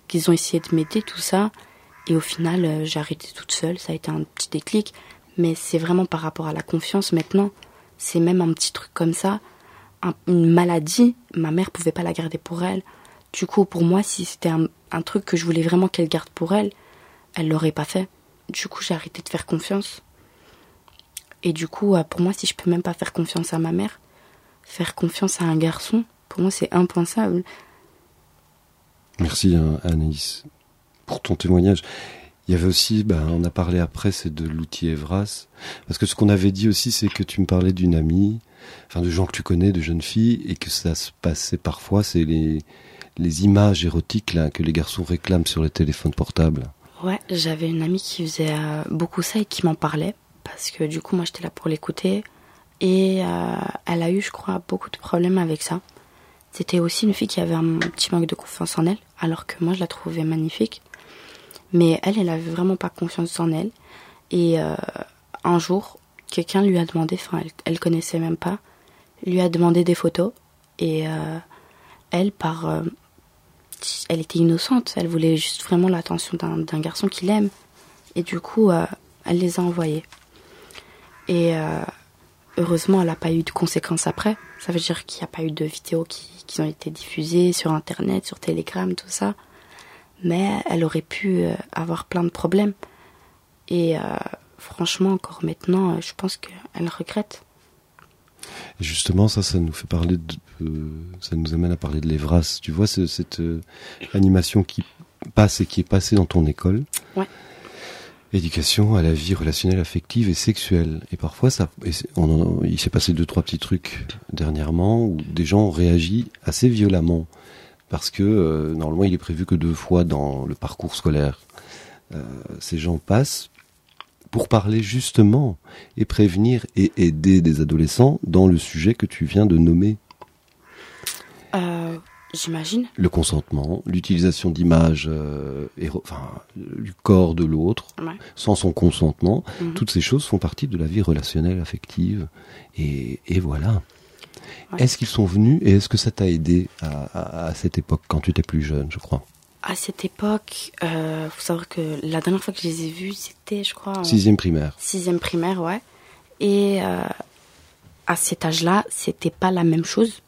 qu'ils ont essayé de m'aider, tout ça. Et au final, j'ai arrêté toute seule. Ça a été un petit déclic. Mais c'est vraiment par rapport à la confiance maintenant. C'est même un petit truc comme ça. Une maladie, ma mère pouvait pas la garder pour elle. Du coup, pour moi, si c'était un truc que je voulais vraiment qu'elle garde pour elle, elle l'aurait pas fait. Du coup, j'ai arrêté de faire confiance. Et du coup, pour moi, si je peux même pas faire confiance à ma mère, faire confiance à un garçon, pour moi, c'est impensable.
Merci Anaïs pour ton témoignage. Il y avait aussi, on a parlé après, c'est de l'outil Evras. Parce que ce qu'on avait dit aussi, c'est que tu me parlais d'une amie, enfin de gens que tu connais, de jeunes filles, et que ça se passait parfois, c'est les images érotiques là, que les garçons réclament sur les téléphones portables.
Ouais, j'avais une amie qui faisait beaucoup ça et qui m'en parlait. Parce que du coup, moi, j'étais là pour l'écouter. Et elle a eu, je crois, beaucoup de problèmes avec ça. C'était aussi une fille qui avait un petit manque de confiance en elle, alors que moi, je la trouvais magnifique. Mais elle avait vraiment pas confiance en elle. Et un jour, quelqu'un lui a demandé, enfin, elle connaissait même pas, lui a demandé des photos. Et elle, elle était innocente. Elle voulait juste vraiment l'attention d'un garçon qui l'aime. Et du coup, elle les a envoyées. Et heureusement, elle n'a pas eu de conséquences après. Ça veut dire qu'il n'y a pas eu de vidéos qui ont été diffusées sur Internet, sur Telegram, tout ça. Mais elle aurait pu avoir plein de problèmes. Et franchement, encore maintenant, je pense qu'elle regrette.
Et justement, ça nous fait parler ça nous amène à parler de l'Evras. Tu vois, cette animation qui passe et qui est passée dans ton école.
Ouais.
Éducation à la vie relationnelle, affective et sexuelle. Et parfois, il s'est passé 2-3 petits trucs dernièrement où des gens ont réagi assez violemment. Parce que normalement, il est prévu que 2 fois dans le parcours scolaire. Ces gens passent pour parler justement et prévenir et aider des adolescents dans le sujet que tu viens de nommer.
J'imagine.
Le consentement, l'utilisation d'images du corps de l'autre,
Ouais.
sans son consentement.
Mhm.
Toutes ces choses font partie de la vie relationnelle, affective. Et voilà.
Ouais.
Est-ce qu'ils sont venus et est-ce que ça t'a aidé à cette époque, quand tu étais plus jeune, je crois?
À cette époque, faut savoir que la dernière fois que je les ai vus, c'était, je crois...
6e primaire.
6e primaire, ouais. Et à cet âge-là, c'était pas la même chose.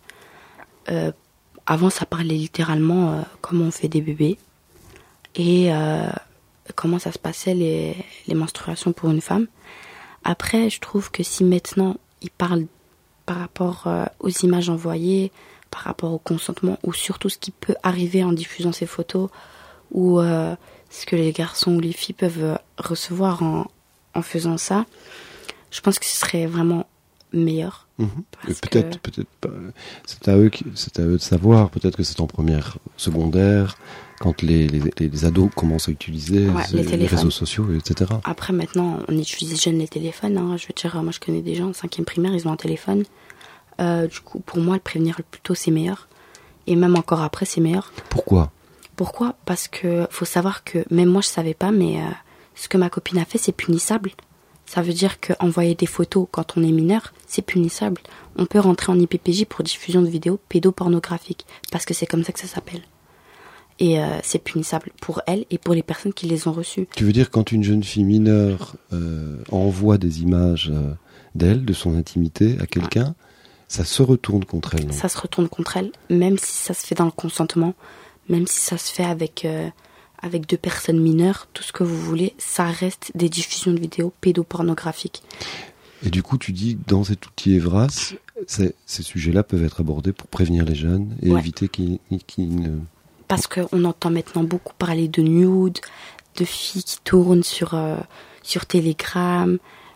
Avant, ça parlait littéralement comment on fait des bébés et comment ça se passait les menstruations pour une femme. Après, je trouve que si maintenant, ils parlent par rapport aux images envoyées, par rapport au consentement, ou surtout ce qui peut arriver en diffusant ces photos, ou ce que les garçons ou les filles peuvent recevoir en faisant ça, je pense que ce serait vraiment meilleur.
Peut-être pas. C'est à eux de savoir. Peut-être que c'est en première, secondaire, quand les ados commencent à utiliser les réseaux sociaux, etc.
Après, maintenant, on utilise jeune les téléphones. Hein. Je veux dire, moi, je connais des gens en 5e primaire, ils ont un téléphone. Du coup, pour moi, le prévenir le plus tôt, c'est meilleur. Et même encore après, c'est meilleur.
Pourquoi ?
Parce que faut savoir que, même moi, je savais pas, mais ce que ma copine a fait, c'est punissable. Ça veut dire qu'envoyer des photos quand on est mineur, c'est punissable. On peut rentrer en IPPJ pour diffusion de vidéos pédopornographiques, parce que c'est comme ça que ça s'appelle. Et c'est punissable pour elle et pour les personnes qui les ont reçues.
Tu veux dire quand une jeune fille mineure envoie des images d'elle, de son intimité à quelqu'un, ça se retourne contre elle, non ?
Ça se retourne contre elle, même si ça se fait dans le consentement, même si ça se fait avec 2 personnes mineures, tout ce que vous voulez, ça reste des diffusions de vidéos pédopornographiques.
Et du coup, tu dis que dans cet outil Evras, ces sujets-là peuvent être abordés pour prévenir les jeunes et éviter qu'ils ne...
Parce qu'on entend maintenant beaucoup parler de nude, de filles qui tournent sur Telegram,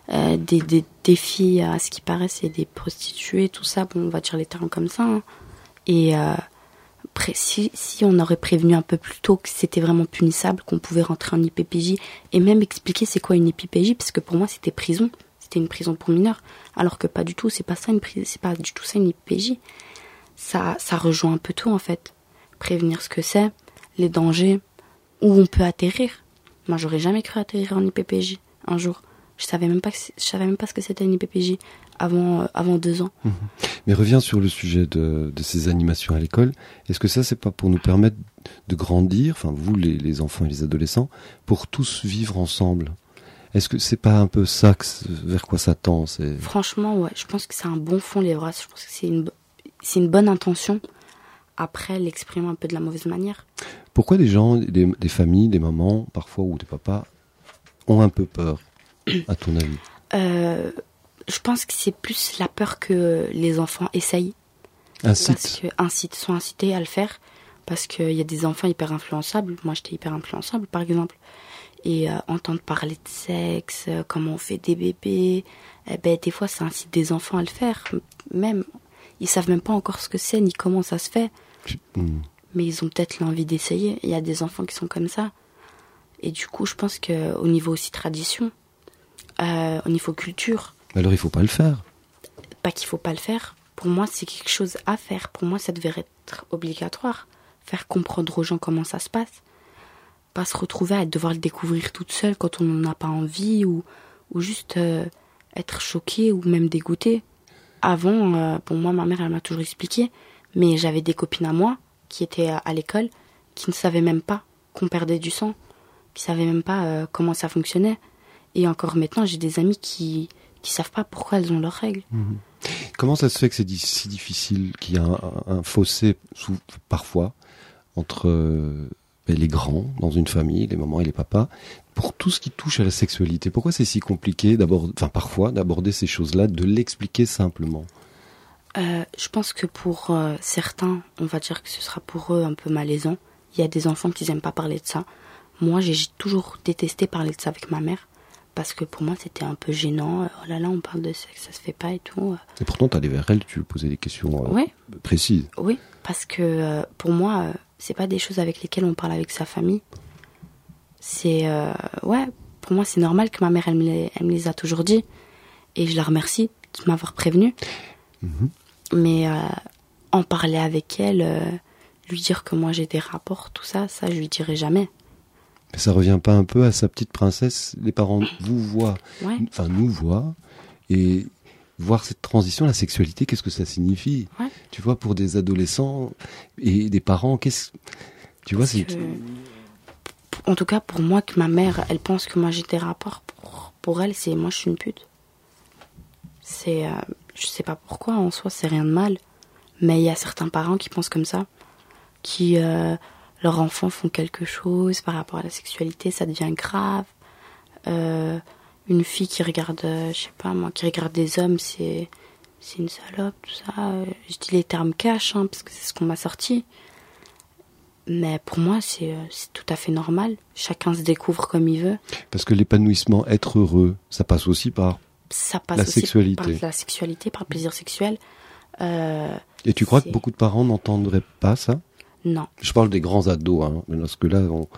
des filles, à ce qui paraît, c'est des prostituées, tout ça, bon, on va dire les termes comme ça. Hein. Et si on aurait prévenu un peu plus tôt que c'était vraiment punissable, qu'on pouvait rentrer en IPPJ, et même expliquer c'est quoi une IPPJ, parce que pour moi c'était prison, c'était une prison pour mineurs, alors que pas du tout, c'est pas du tout ça une IPPJ. Ça rejoint un peu tout en fait. Prévenir ce que c'est, les dangers, où on peut atterrir. Moi, j'aurais jamais cru atterrir en IPPJ un jour. Je savais même pas ce que c'était une IPPJ. avant 2 ans.
Mais reviens sur le sujet de ces animations à l'école. Est-ce que ça, c'est pas pour nous permettre de grandir, enfin vous les enfants et les adolescents, pour tous vivre ensemble? Est-ce que c'est pas un peu ça vers quoi ça tend?
Franchement, ouais, je pense que c'est un bon fond, l'Evras. Je pense que c'est une bonne intention. Après, l'exprimer un peu de la mauvaise manière.
Pourquoi des gens, des familles, des mamans, parfois, ou des papas, ont un peu peur, à ton avis?
Je pense que c'est plus la peur que les enfants essayent. Sont incités à le faire. Parce qu'il y a des enfants hyper influençables. Moi, j'étais hyper influençable, par exemple. Et entendre parler de sexe, comment on fait des bébés, des fois, ça incite des enfants à le faire. Même, ils savent même pas encore ce que c'est, ni comment ça se fait. Mais ils ont peut-être l'envie d'essayer. Il y a des enfants qui sont comme ça. Et du coup, je pense qu'au niveau aussi tradition, au niveau culture...
Alors, il faut pas le faire.
Pas qu'il faut pas le faire. Pour moi, c'est quelque chose à faire. Pour moi, ça devrait être obligatoire. Faire comprendre aux gens comment ça se passe. Pas se retrouver à devoir le découvrir toute seule quand on n'en a pas envie ou juste être choqué ou même dégoûté. Avant, pour moi, ma mère, elle m'a toujours expliqué, mais j'avais des copines à moi qui étaient à l'école qui ne savaient même pas qu'on perdait du sang, qui ne savaient même pas comment ça fonctionnait. Et encore maintenant, j'ai des amies qui savent pas pourquoi elles ont leurs règles.
Comment ça se fait que c'est si difficile, qu'il y a un fossé parfois entre les grands dans une famille, les mamans et les papas, pour tout ce qui touche à la sexualité? Pourquoi c'est si compliqué parfois d'aborder ces choses-là, de l'expliquer simplement?
Je pense que pour certains, on va dire que ce sera pour eux un peu malaisant. Il y a des enfants qui n'aiment pas parler de ça. Moi, j'ai toujours détesté parler de ça avec ma mère. Parce que pour moi, c'était un peu gênant. Oh là là, on parle de sexe, ça se fait pas et tout. Et
pourtant, t'allais vers elle, tu lui posais des questions précises.
Oui, parce que pour moi, c'est pas des choses avec lesquelles on parle avec sa famille. C'est... pour moi, c'est normal que ma mère, elle me les a toujours dit. Et je la remercie de m'avoir prévenue. Mais en parler avec elle, lui dire que moi j'ai des rapports, tout ça, je lui dirai jamais.
Mais ça revient pas un peu à sa petite princesse? Les parents vous voient, nous voient, et voir cette transition, la sexualité, qu'est-ce que ça signifie? Tu vois, pour des adolescents et des parents, tu vois, c'est...
En tout cas, pour moi, que ma mère, elle pense que moi j'ai des rapports, pour elle, c'est moi je suis une pute. C'est... je sais pas pourquoi, en soi, c'est rien de mal. Mais il y a certains parents qui pensent comme ça, qui... leurs enfants font quelque chose par rapport à la sexualité, ça devient grave. Une fille qui regarde, qui regarde des hommes, c'est une salope, tout ça. Je dis les termes cash, parce que c'est ce qu'on m'a sorti. Mais pour moi, c'est tout à fait normal. Chacun se découvre comme il veut.
Parce que l'épanouissement, être heureux, ça passe aussi par la sexualité.
Par la sexualité, par le plaisir sexuel.
Et tu crois que beaucoup de parents n'entendraient pas ça?
Non.
Je parle des grands ados, parce que là,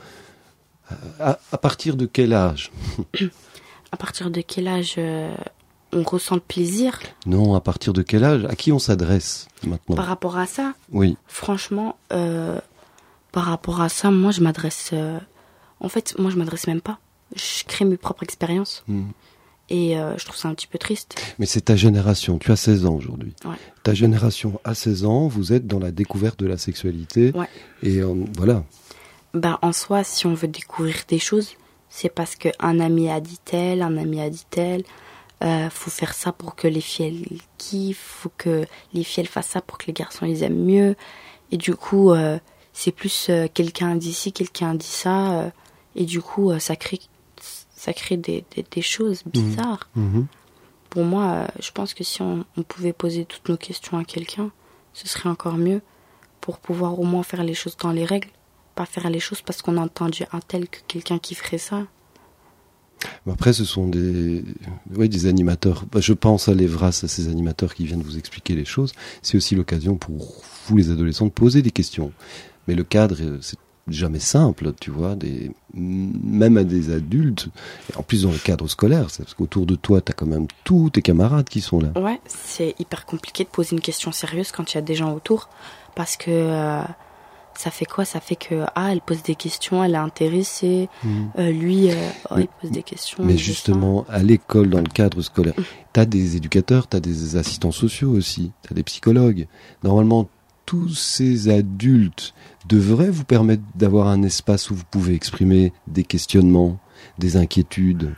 à partir de quel âge?
À partir de quel âge on ressent le plaisir?
Non, à partir de quel âge? À qui on s'adresse maintenant?
Par rapport à ça?
Oui.
Franchement, par rapport à ça, moi je m'adresse... En fait, moi je m'adresse même pas. Je crée mes propres expériences. Et je trouve ça un petit peu triste.
Mais c'est ta génération, tu as 16 ans aujourd'hui.
Ouais.
Ta génération à 16 ans, vous êtes dans la découverte de la sexualité.
Ouais.
Et voilà.
En soi, si on veut découvrir des choses, c'est parce qu'un ami a dit tel, un ami a dit tel. Faut faire ça pour que les filles elles kiffent, faut que les filles elles fassent ça pour que les garçons ils aiment mieux. Et du coup, c'est plus quelqu'un a dit ci, quelqu'un a dit ça. Et du coup, ça crée des choses bizarres. Pour moi, je pense que si on pouvait poser toutes nos questions à quelqu'un, ce serait encore mieux pour pouvoir au moins faire les choses dans les règles. Pas faire les choses parce qu'on a entendu un tel que quelqu'un qui ferait ça.
Après, ce sont des animateurs. Je pense à l'Evras, à ces animateurs qui viennent vous expliquer les choses. C'est aussi l'occasion pour vous, les adolescents, de poser des questions. Mais le cadre, c'est jamais simple, tu vois, même à des adultes, et en plus dans le cadre scolaire, parce qu'autour de toi, t'as quand même tous tes camarades qui sont là.
Ouais, c'est hyper compliqué de poser une question sérieuse quand il y a des gens autour, parce que ça fait quoi? Ça fait que elle pose des questions, elle est intéressée. Lui, il pose des questions.
Mais justement, à l'école, dans le cadre scolaire, t'as des éducateurs, t'as des assistants sociaux aussi, t'as des psychologues. Normalement, tous ces adultes devraient vous permettre d'avoir un espace où vous pouvez exprimer des questionnements, des inquiétudes.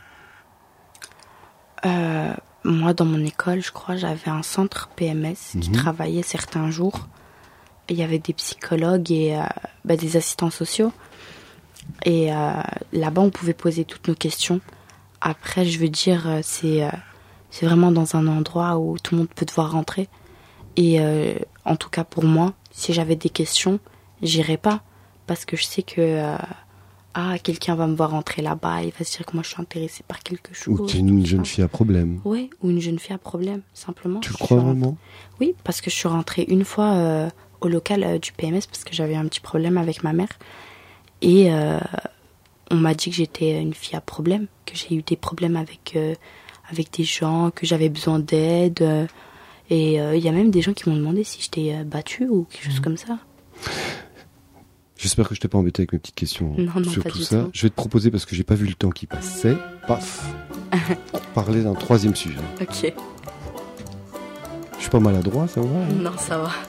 Moi, dans mon école, je crois, j'avais un centre PMS qui travaillait certains jours. Et il y avait des psychologues et des assistants sociaux. Et là-bas, on pouvait poser toutes nos questions. Après, je veux dire, c'est vraiment dans un endroit où tout le monde peut devoir rentrer. Et en tout cas, pour moi, si j'avais des questions, j'irais pas. Parce que je sais que quelqu'un va me voir rentrer là-bas, il va se dire que moi je suis intéressée par quelque chose.
Ou t'es une jeune fille à problème.
Oui, ou une jeune fille à problème, simplement.
Tu le crois vraiment?
Oui, parce que je suis rentrée une fois au local du PMS parce que j'avais un petit problème avec ma mère. Et on m'a dit que j'étais une fille à problème, que j'ai eu des problèmes avec des gens, que j'avais besoin d'aide. Et il y a même des gens qui m'ont demandé si j'étais battue ou quelque chose comme ça.
J'espère que je t'ai pas embêté avec mes petites questions sur
pas
tout
du
ça.
tout.
Je vais te proposer, parce que j'ai pas vu le temps qui passait, parler d'un troisième sujet.
Ok.
Je suis pas maladroit, ça va?
Non, ça va.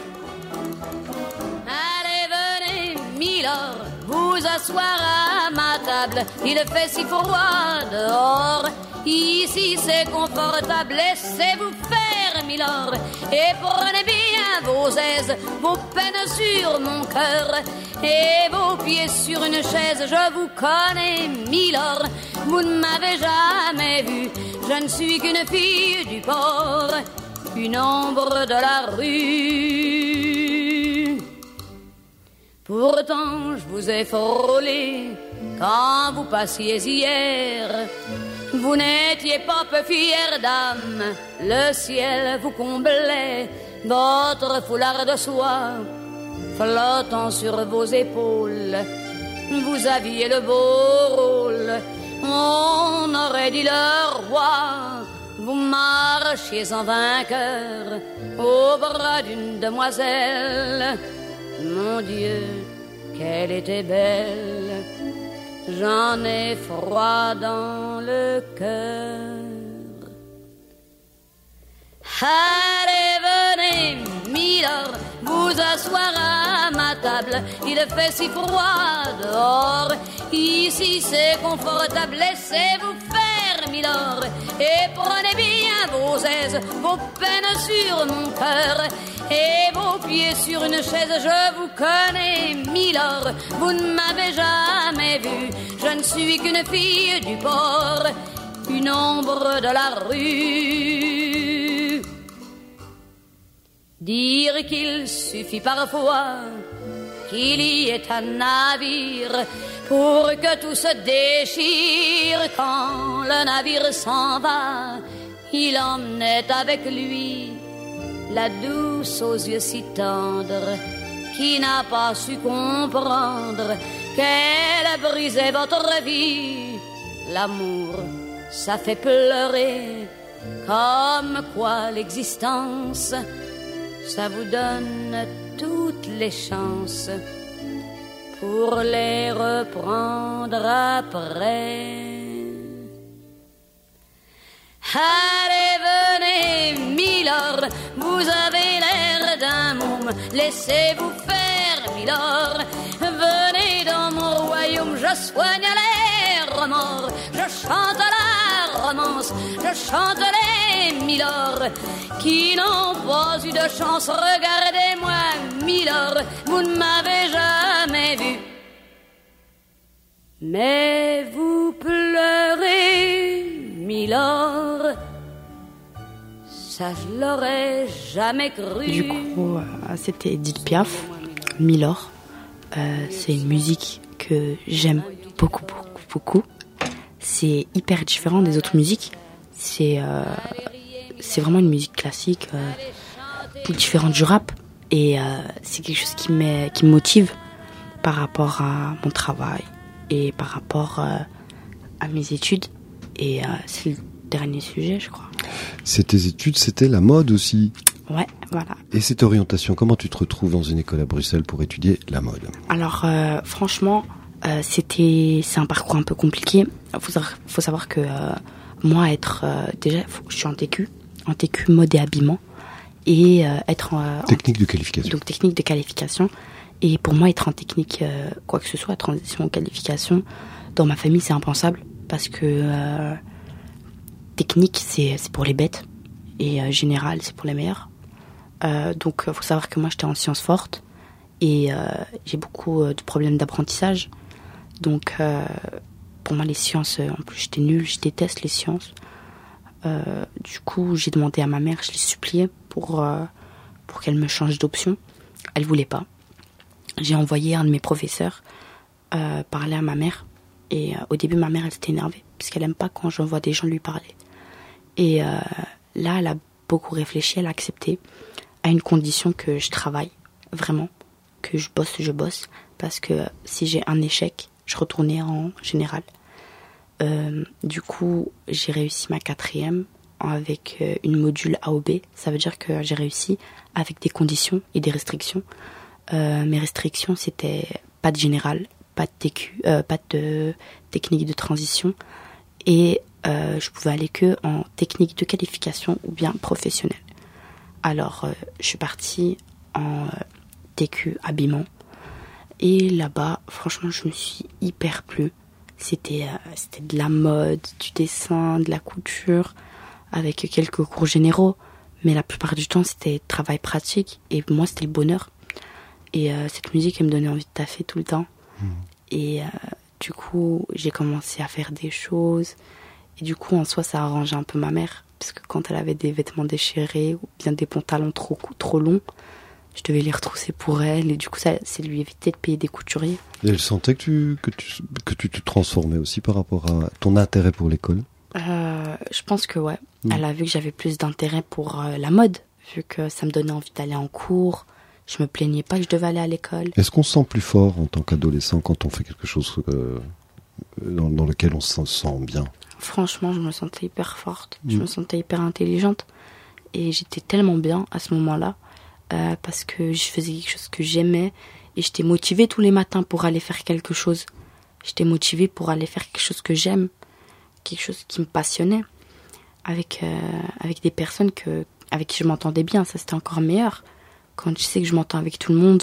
Allez, venez, Milord, vous asseoir à ma table. Il fait si froid dehors. Ici c'est confortable, laissez-vous faire, Milord. Et prenez bien vos aises, vos peines sur mon cœur. Et vos pieds sur une chaise, je vous connais, Milord. Vous ne m'avez jamais vu, je ne suis qu'une fille du port, une ombre de la rue. Pourtant je vous ai frôlé quand vous passiez hier. Vous n'étiez pas peu fière d'âme, le ciel vous comblait, votre foulard de soie flottant sur vos épaules. Vous aviez le beau rôle, on aurait dit le roi. Vous marchiez en vainqueur au bras d'une demoiselle. Mon Dieu, qu'elle était belle. J'en ai froid dans le cœur. Allez, venez, Milord, vous asseoir à ma table. Il fait si froid dehors. Ici c'est confortable, laissez-vous faire, Milord. Et prenez bien vos aises, vos peines sur mon cœur. Et vos pieds sur une chaise, je vous connais, Milord. Vous ne m'avez jamais vu, je ne suis qu'une fille du port, une ombre de la rue. Dire qu'il suffit parfois qu'il y ait un navire pour que tout se déchire. Quand le navire s'en va, il emmenait avec lui la douce aux yeux si tendres, qui n'a pas su comprendre qu'elle a brisé votre vie. L'amour, ça fait pleurer, comme quoi l'existence, ça vous donne toutes les chances pour les reprendre après. Allez, venez, Milord, vous avez l'air d'un môme, laissez-vous faire, Milord. Venez dans mon royaume, je soigne les remords, je chante la romance, je chante les Milord qui n'ont pas eu de chance. Regardez-moi, Milord, vous ne m'avez jamais vu, mais vous pleurez, Milord, ça je l'aurais jamais cru.
Du coup, c'était Edith Piaf, Milord. C'est une musique que j'aime beaucoup, beaucoup, beaucoup. C'est hyper différent des autres musiques. C'est vraiment une musique classique, différente du rap. Et c'est quelque chose qui me motive par rapport à mon travail et par rapport à mes études. Et c'est le dernier sujet, je crois.
C'est tes études, c'était la mode aussi.
Ouais, voilà.
Et cette orientation, comment tu te retrouves dans une école à Bruxelles pour étudier la mode?
Alors, franchement, c'est un parcours un peu compliqué. Faut savoir que moi, déjà, je suis en TQ mode et habillement, et être
technique de qualification.
Donc technique de qualification. Et pour moi, être en technique, quoi que ce soit, transition ou qualification, dans ma famille, c'est impensable, parce que technique, c'est pour les bêtes, et général, c'est pour les meilleurs. Donc, faut savoir que moi, j'étais en sciences fortes, et j'ai beaucoup de problèmes d'apprentissage. Donc, pour moi, les sciences, en plus, j'étais nulle, je déteste les sciences. Du coup, j'ai demandé à ma mère, je l'ai supplié pour qu'elle me change d'option. Elle voulait pas. J'ai envoyé un de mes professeurs parler à ma mère. Et au début, ma mère, elle s'était énervée, parce qu'elle aime pas quand j'envoie des gens lui parler. Et là, elle a beaucoup réfléchi, elle a accepté, à une condition que je travaille, vraiment, que je bosse, parce que si j'ai un échec, je retournais en général. Du coup, j'ai réussi ma 4e avec une module AOB. Ça veut dire que j'ai réussi avec des conditions et des restrictions. Mes restrictions, c'était pas de général, pas de TQ, pas de technique de transition, et je pouvais aller que en technique de qualification ou bien professionnelle. Alors, je suis partie en TQ habillement, et là-bas, franchement, je me suis hyper plu. C'était de la mode, du dessin, de la couture, avec quelques cours généraux, mais la plupart du temps, c'était travail pratique, et moi, c'était le bonheur. Et cette musique, elle me donnait envie de taffer tout le temps. Et du coup, j'ai commencé à faire des choses. Et du coup, en soi, ça a arrangé un peu ma mère. Parce que quand elle avait des vêtements déchirés ou bien des pantalons trop longs, je devais les retrousser pour elle. Et du coup, ça lui évitait de payer des couturiers.
Et elle sentait que tu te transformais aussi par rapport à ton intérêt pour l'école?
Je pense que ouais. Elle a vu que j'avais plus d'intérêt pour la mode. Vu que ça me donnait envie d'aller en cours. Je me plaignais pas que je devais aller à l'école. Est-ce
qu'on se sent plus fort en tant qu'adolescent quand on fait quelque chose dans lequel on se sent bien?
Franchement, je me sentais hyper forte. Je me sentais hyper intelligente. Et j'étais tellement bien à ce moment-là. Parce que je faisais quelque chose que j'aimais. Et j'étais motivée tous les matins pour aller faire quelque chose. J'étais motivée pour aller faire quelque chose que j'aime. Quelque chose qui me passionnait. Avec des personnes avec qui je m'entendais bien. Ça, c'était encore meilleur. Quand je sais que je m'entends avec tout le monde,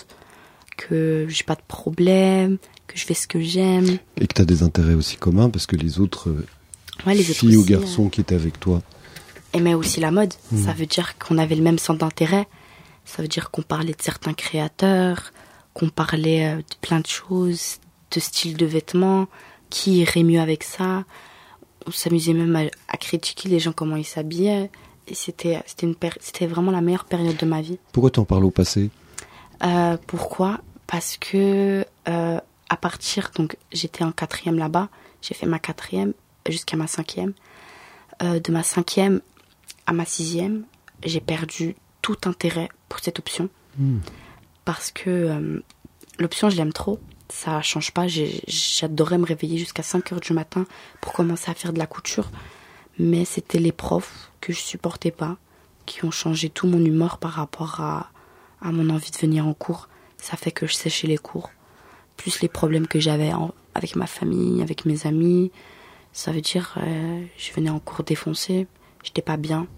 que j'ai pas de problème, que je fais ce que j'aime.
Et que tu as des intérêts aussi communs, parce que les autres filles ou garçons qui étaient avec toi
aimaient aussi la mode. Ça veut dire qu'on avait le même centre d'intérêt. Ça veut dire qu'on parlait de certains créateurs, qu'on parlait de plein de choses, de styles de vêtements, qui irait mieux avec ça. On s'amusait même à critiquer les gens, comment ils s'habillaient. Et c'était vraiment la meilleure période de ma vie.
Pourquoi t'en parles au passé?
Pourquoi? Parce que à partir, donc j'étais en 4e là-bas, j'ai fait ma 4e jusqu'à ma 5e. De ma 5e à ma 6e, j'ai perdu tout intérêt pour cette option. Parce que l'option, je l'aime trop. Ça change pas. J'adorais me réveiller jusqu'à 5h du matin pour commencer à faire de la couture. Mais c'était les profs que je supportais pas, qui ont changé tout mon humeur par rapport à mon envie de venir en cours. Ça fait que je séchais les cours. Plus les problèmes que j'avais avec ma famille, avec mes amis. Ça veut dire, je venais en cours défoncée. J'étais pas bien.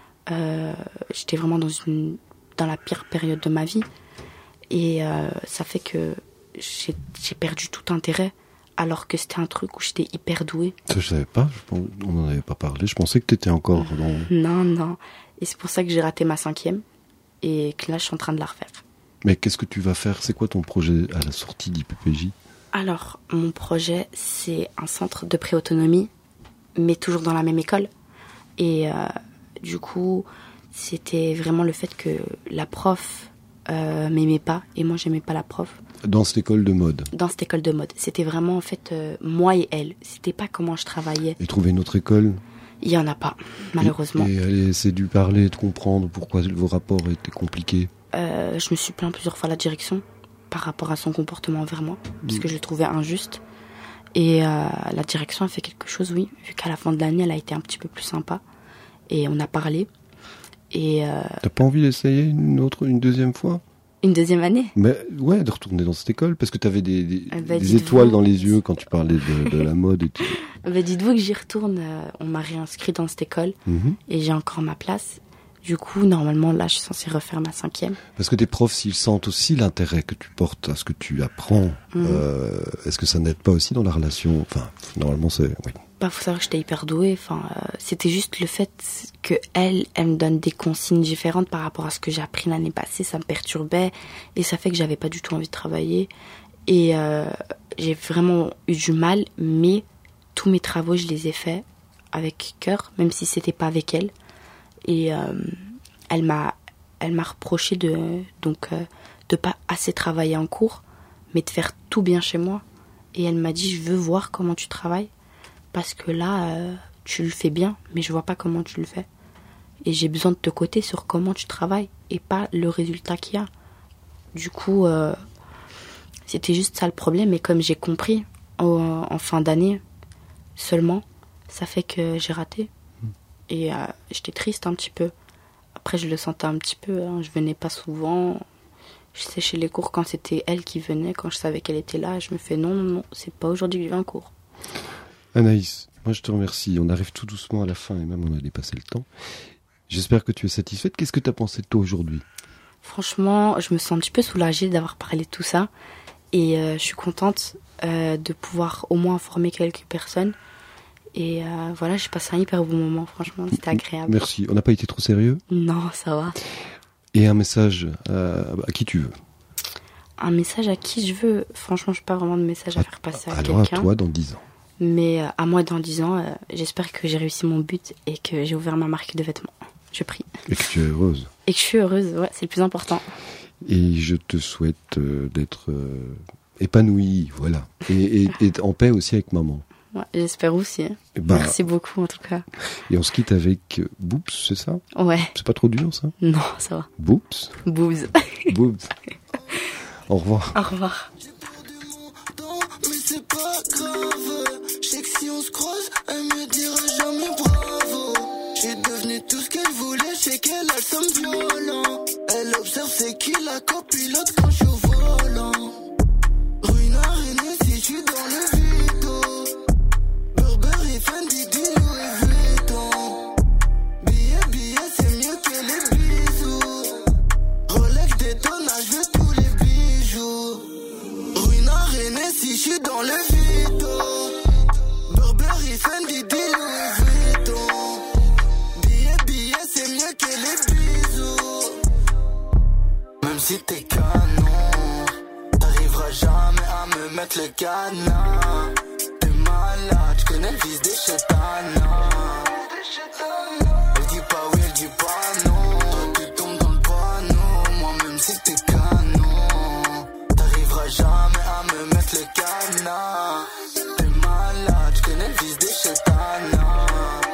J'étais vraiment dans la pire période de ma vie. Et ça fait que j'ai perdu tout intérêt. Alors que c'était un truc où j'étais hyper douée.
Ça, je savais pas, on n'en avait pas parlé. Je pensais que tu étais encore dans...
Non. Et c'est pour ça que j'ai raté ma 5e. Et que là, je suis en train de la refaire.
Mais qu'est-ce que tu vas faire? C'est quoi ton projet à la sortie d'IPPJ?
Alors, mon projet, c'est un centre de pré-autonomie, mais toujours dans la même école. Et du coup, c'était vraiment le fait que la prof m'aimait pas. Et moi, j'aimais pas la prof.
Dans cette école de mode? Dans
cette école de mode. C'était vraiment, en fait, moi et elle. C'était pas comment je travaillais.
Et trouver une autre école?
Il y en a pas, malheureusement.
Et elle essaie de parler, de comprendre pourquoi vos rapports étaient compliqués?
Je me suis plaint plusieurs fois à la direction par rapport à son comportement envers moi, parce que je le trouvais injuste. Et la direction a fait quelque chose, oui, vu qu'à la fin de l'année, elle a été un petit peu plus sympa. Et on a parlé. Et
T'as pas envie d'essayer une deuxième fois?
Une deuxième année?
Mais ouais, de retourner dans cette école, parce que t'avais des
dites-vous.
étoiles dans les yeux quand tu parlais de la mode et tout.
Dites-vous que j'y retourne, on m'a réinscrit dans cette école,
Mhm.
et j'ai encore ma place. Du coup, normalement, là, je suis censée refaire ma 5e.
Parce que tes profs, s'ils sentent aussi l'intérêt que tu portes à ce que tu apprends, est-ce que ça n'aide pas aussi dans la relation? Enfin, normalement, c'est... Oui.
Faut savoir que j'étais hyper douée. C'était juste le fait que elle me donne des consignes différentes par rapport à ce que j'ai appris l'année passée. Ça me perturbait et ça fait que j'avais pas du tout envie de travailler. Et j'ai vraiment eu du mal, mais tous mes travaux, je les ai faits avec cœur, même si c'était pas avec elle. Et elle m'a reproché de pas assez travailler en cours, mais de faire tout bien chez moi. Et elle m'a dit, je veux voir comment tu travailles. Parce que là, tu le fais bien, mais je vois pas comment tu le fais. Et j'ai besoin de te coter sur comment tu travailles et pas le résultat qu'il y a. Du coup, c'était juste ça le problème. Et comme j'ai compris en fin d'année seulement, ça fait que j'ai raté. Et j'étais triste un petit peu. Après, je le sentais un petit peu. Je venais pas souvent. Je séchais les cours quand c'était elle qui venait. Quand je savais qu'elle était là, je me fais non, c'est pas aujourd'hui que je vais en cours.
Anaïs, moi je te remercie. On arrive tout doucement à la fin et même on a dépassé le temps. J'espère que tu es satisfaite. Qu'est-ce que tu as pensé de toi aujourd'hui?
Franchement, je me sens un petit peu soulagée d'avoir parlé de tout ça. Et je suis contente de pouvoir au moins informer quelques personnes. Et voilà, j'ai passé un hyper bon moment, franchement, c'était agréable.
Merci. On n'a pas été trop sérieux?
Non, ça va.
Et un message à qui tu veux?
Un message à qui je veux? Franchement, je n'ai pas vraiment de message à faire passer à
alors
quelqu'un.
À toi dans 10 ans.
Mais à moi dans 10 ans, j'espère que j'ai réussi mon but et que j'ai ouvert ma marque de vêtements. Je prie.
Et que tu es heureuse.
Et que je suis heureuse, ouais, c'est le plus important.
Et je te souhaite d'être épanouie, voilà. Et en paix aussi avec maman.
Ouais, j'espère aussi.
Bah,
merci beaucoup en tout cas.
Et on se quitte avec Boops, c'est ça?
Ouais.
C'est pas trop dur ça?
Non, ça va.
Boops?
Boobs.
Boops. Au revoir.
Au revoir.
Mais c'est pas grave, je sais que si on se croise, elle me dira jamais bravo. J'ai devenu tout ce qu'elle voulait, je sais qu'elle a le somme violent. Elle observe c'est qui la copilote quand je suis au volant. Ruine arène si je suis dans le vito. Burberry, Fendi, du Louis Vuitton. Billet, c'est mieux que les bisous. Rolex, Daytona, je veux tous les bijoux. Ruine arène si je suis dans le vito. Burberry, Fendi, du Louis Vuitton. Billet, c'est mieux que les bisous. Même si t'es canon, t'arriveras jamais à me mettre le cadenas. T'es malade, j'connais le vice des chétanas. Elle dit pas oui, elle dit pas non. Toi tu tombes dans le panneau, moi même si t'es canon, t'arriveras jamais à me mettre le cadenas. T'es malade, j'connais le vice des chétanas.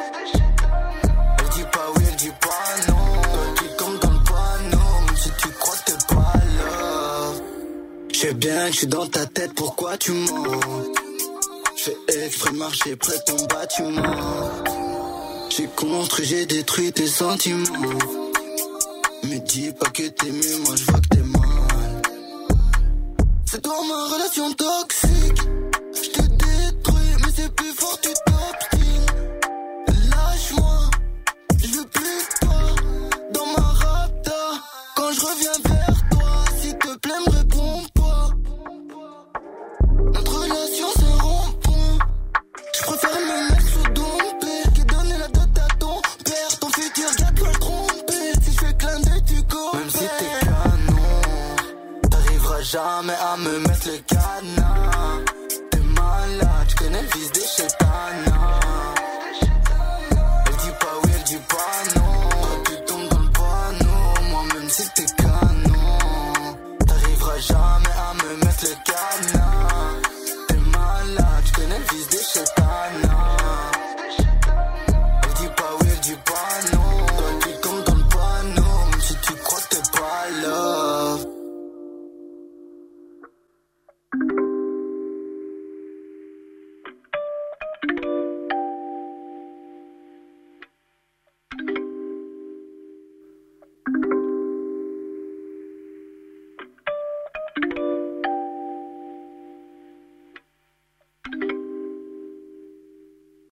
Elle dit pas oui, elle dit pas non. Toi tu tombes dans le panneau, même si tu crois que t'es pas love. J'sais bien que j'suis dans ta tête, pourquoi tu mens? J'fais exprès de marcher près de ton bâtiment. J'ai construit, j'ai détruit tes sentiments. Mais dis pas que t'es mieux, moi j'vois que t'es mal. C'est toi ma relation toxique. J'te détruis, mais c'est plus fort, tu t'obstines. Lâche-moi, j'veux plus de toi dans ma rapta. Quand je reviens vers toi, s'il te plaît me réponds pas. Notre relation c'est un rond-point. Je préfère me mettre sous dompé que donner la dot à ton père. Ton futur gars doit le tromper. Si je fais clin d'œil tu coopères. Même si t'es canon, t'arriveras jamais à me mettre le cadenas. T'es malade, j'connais le vice des chétanas.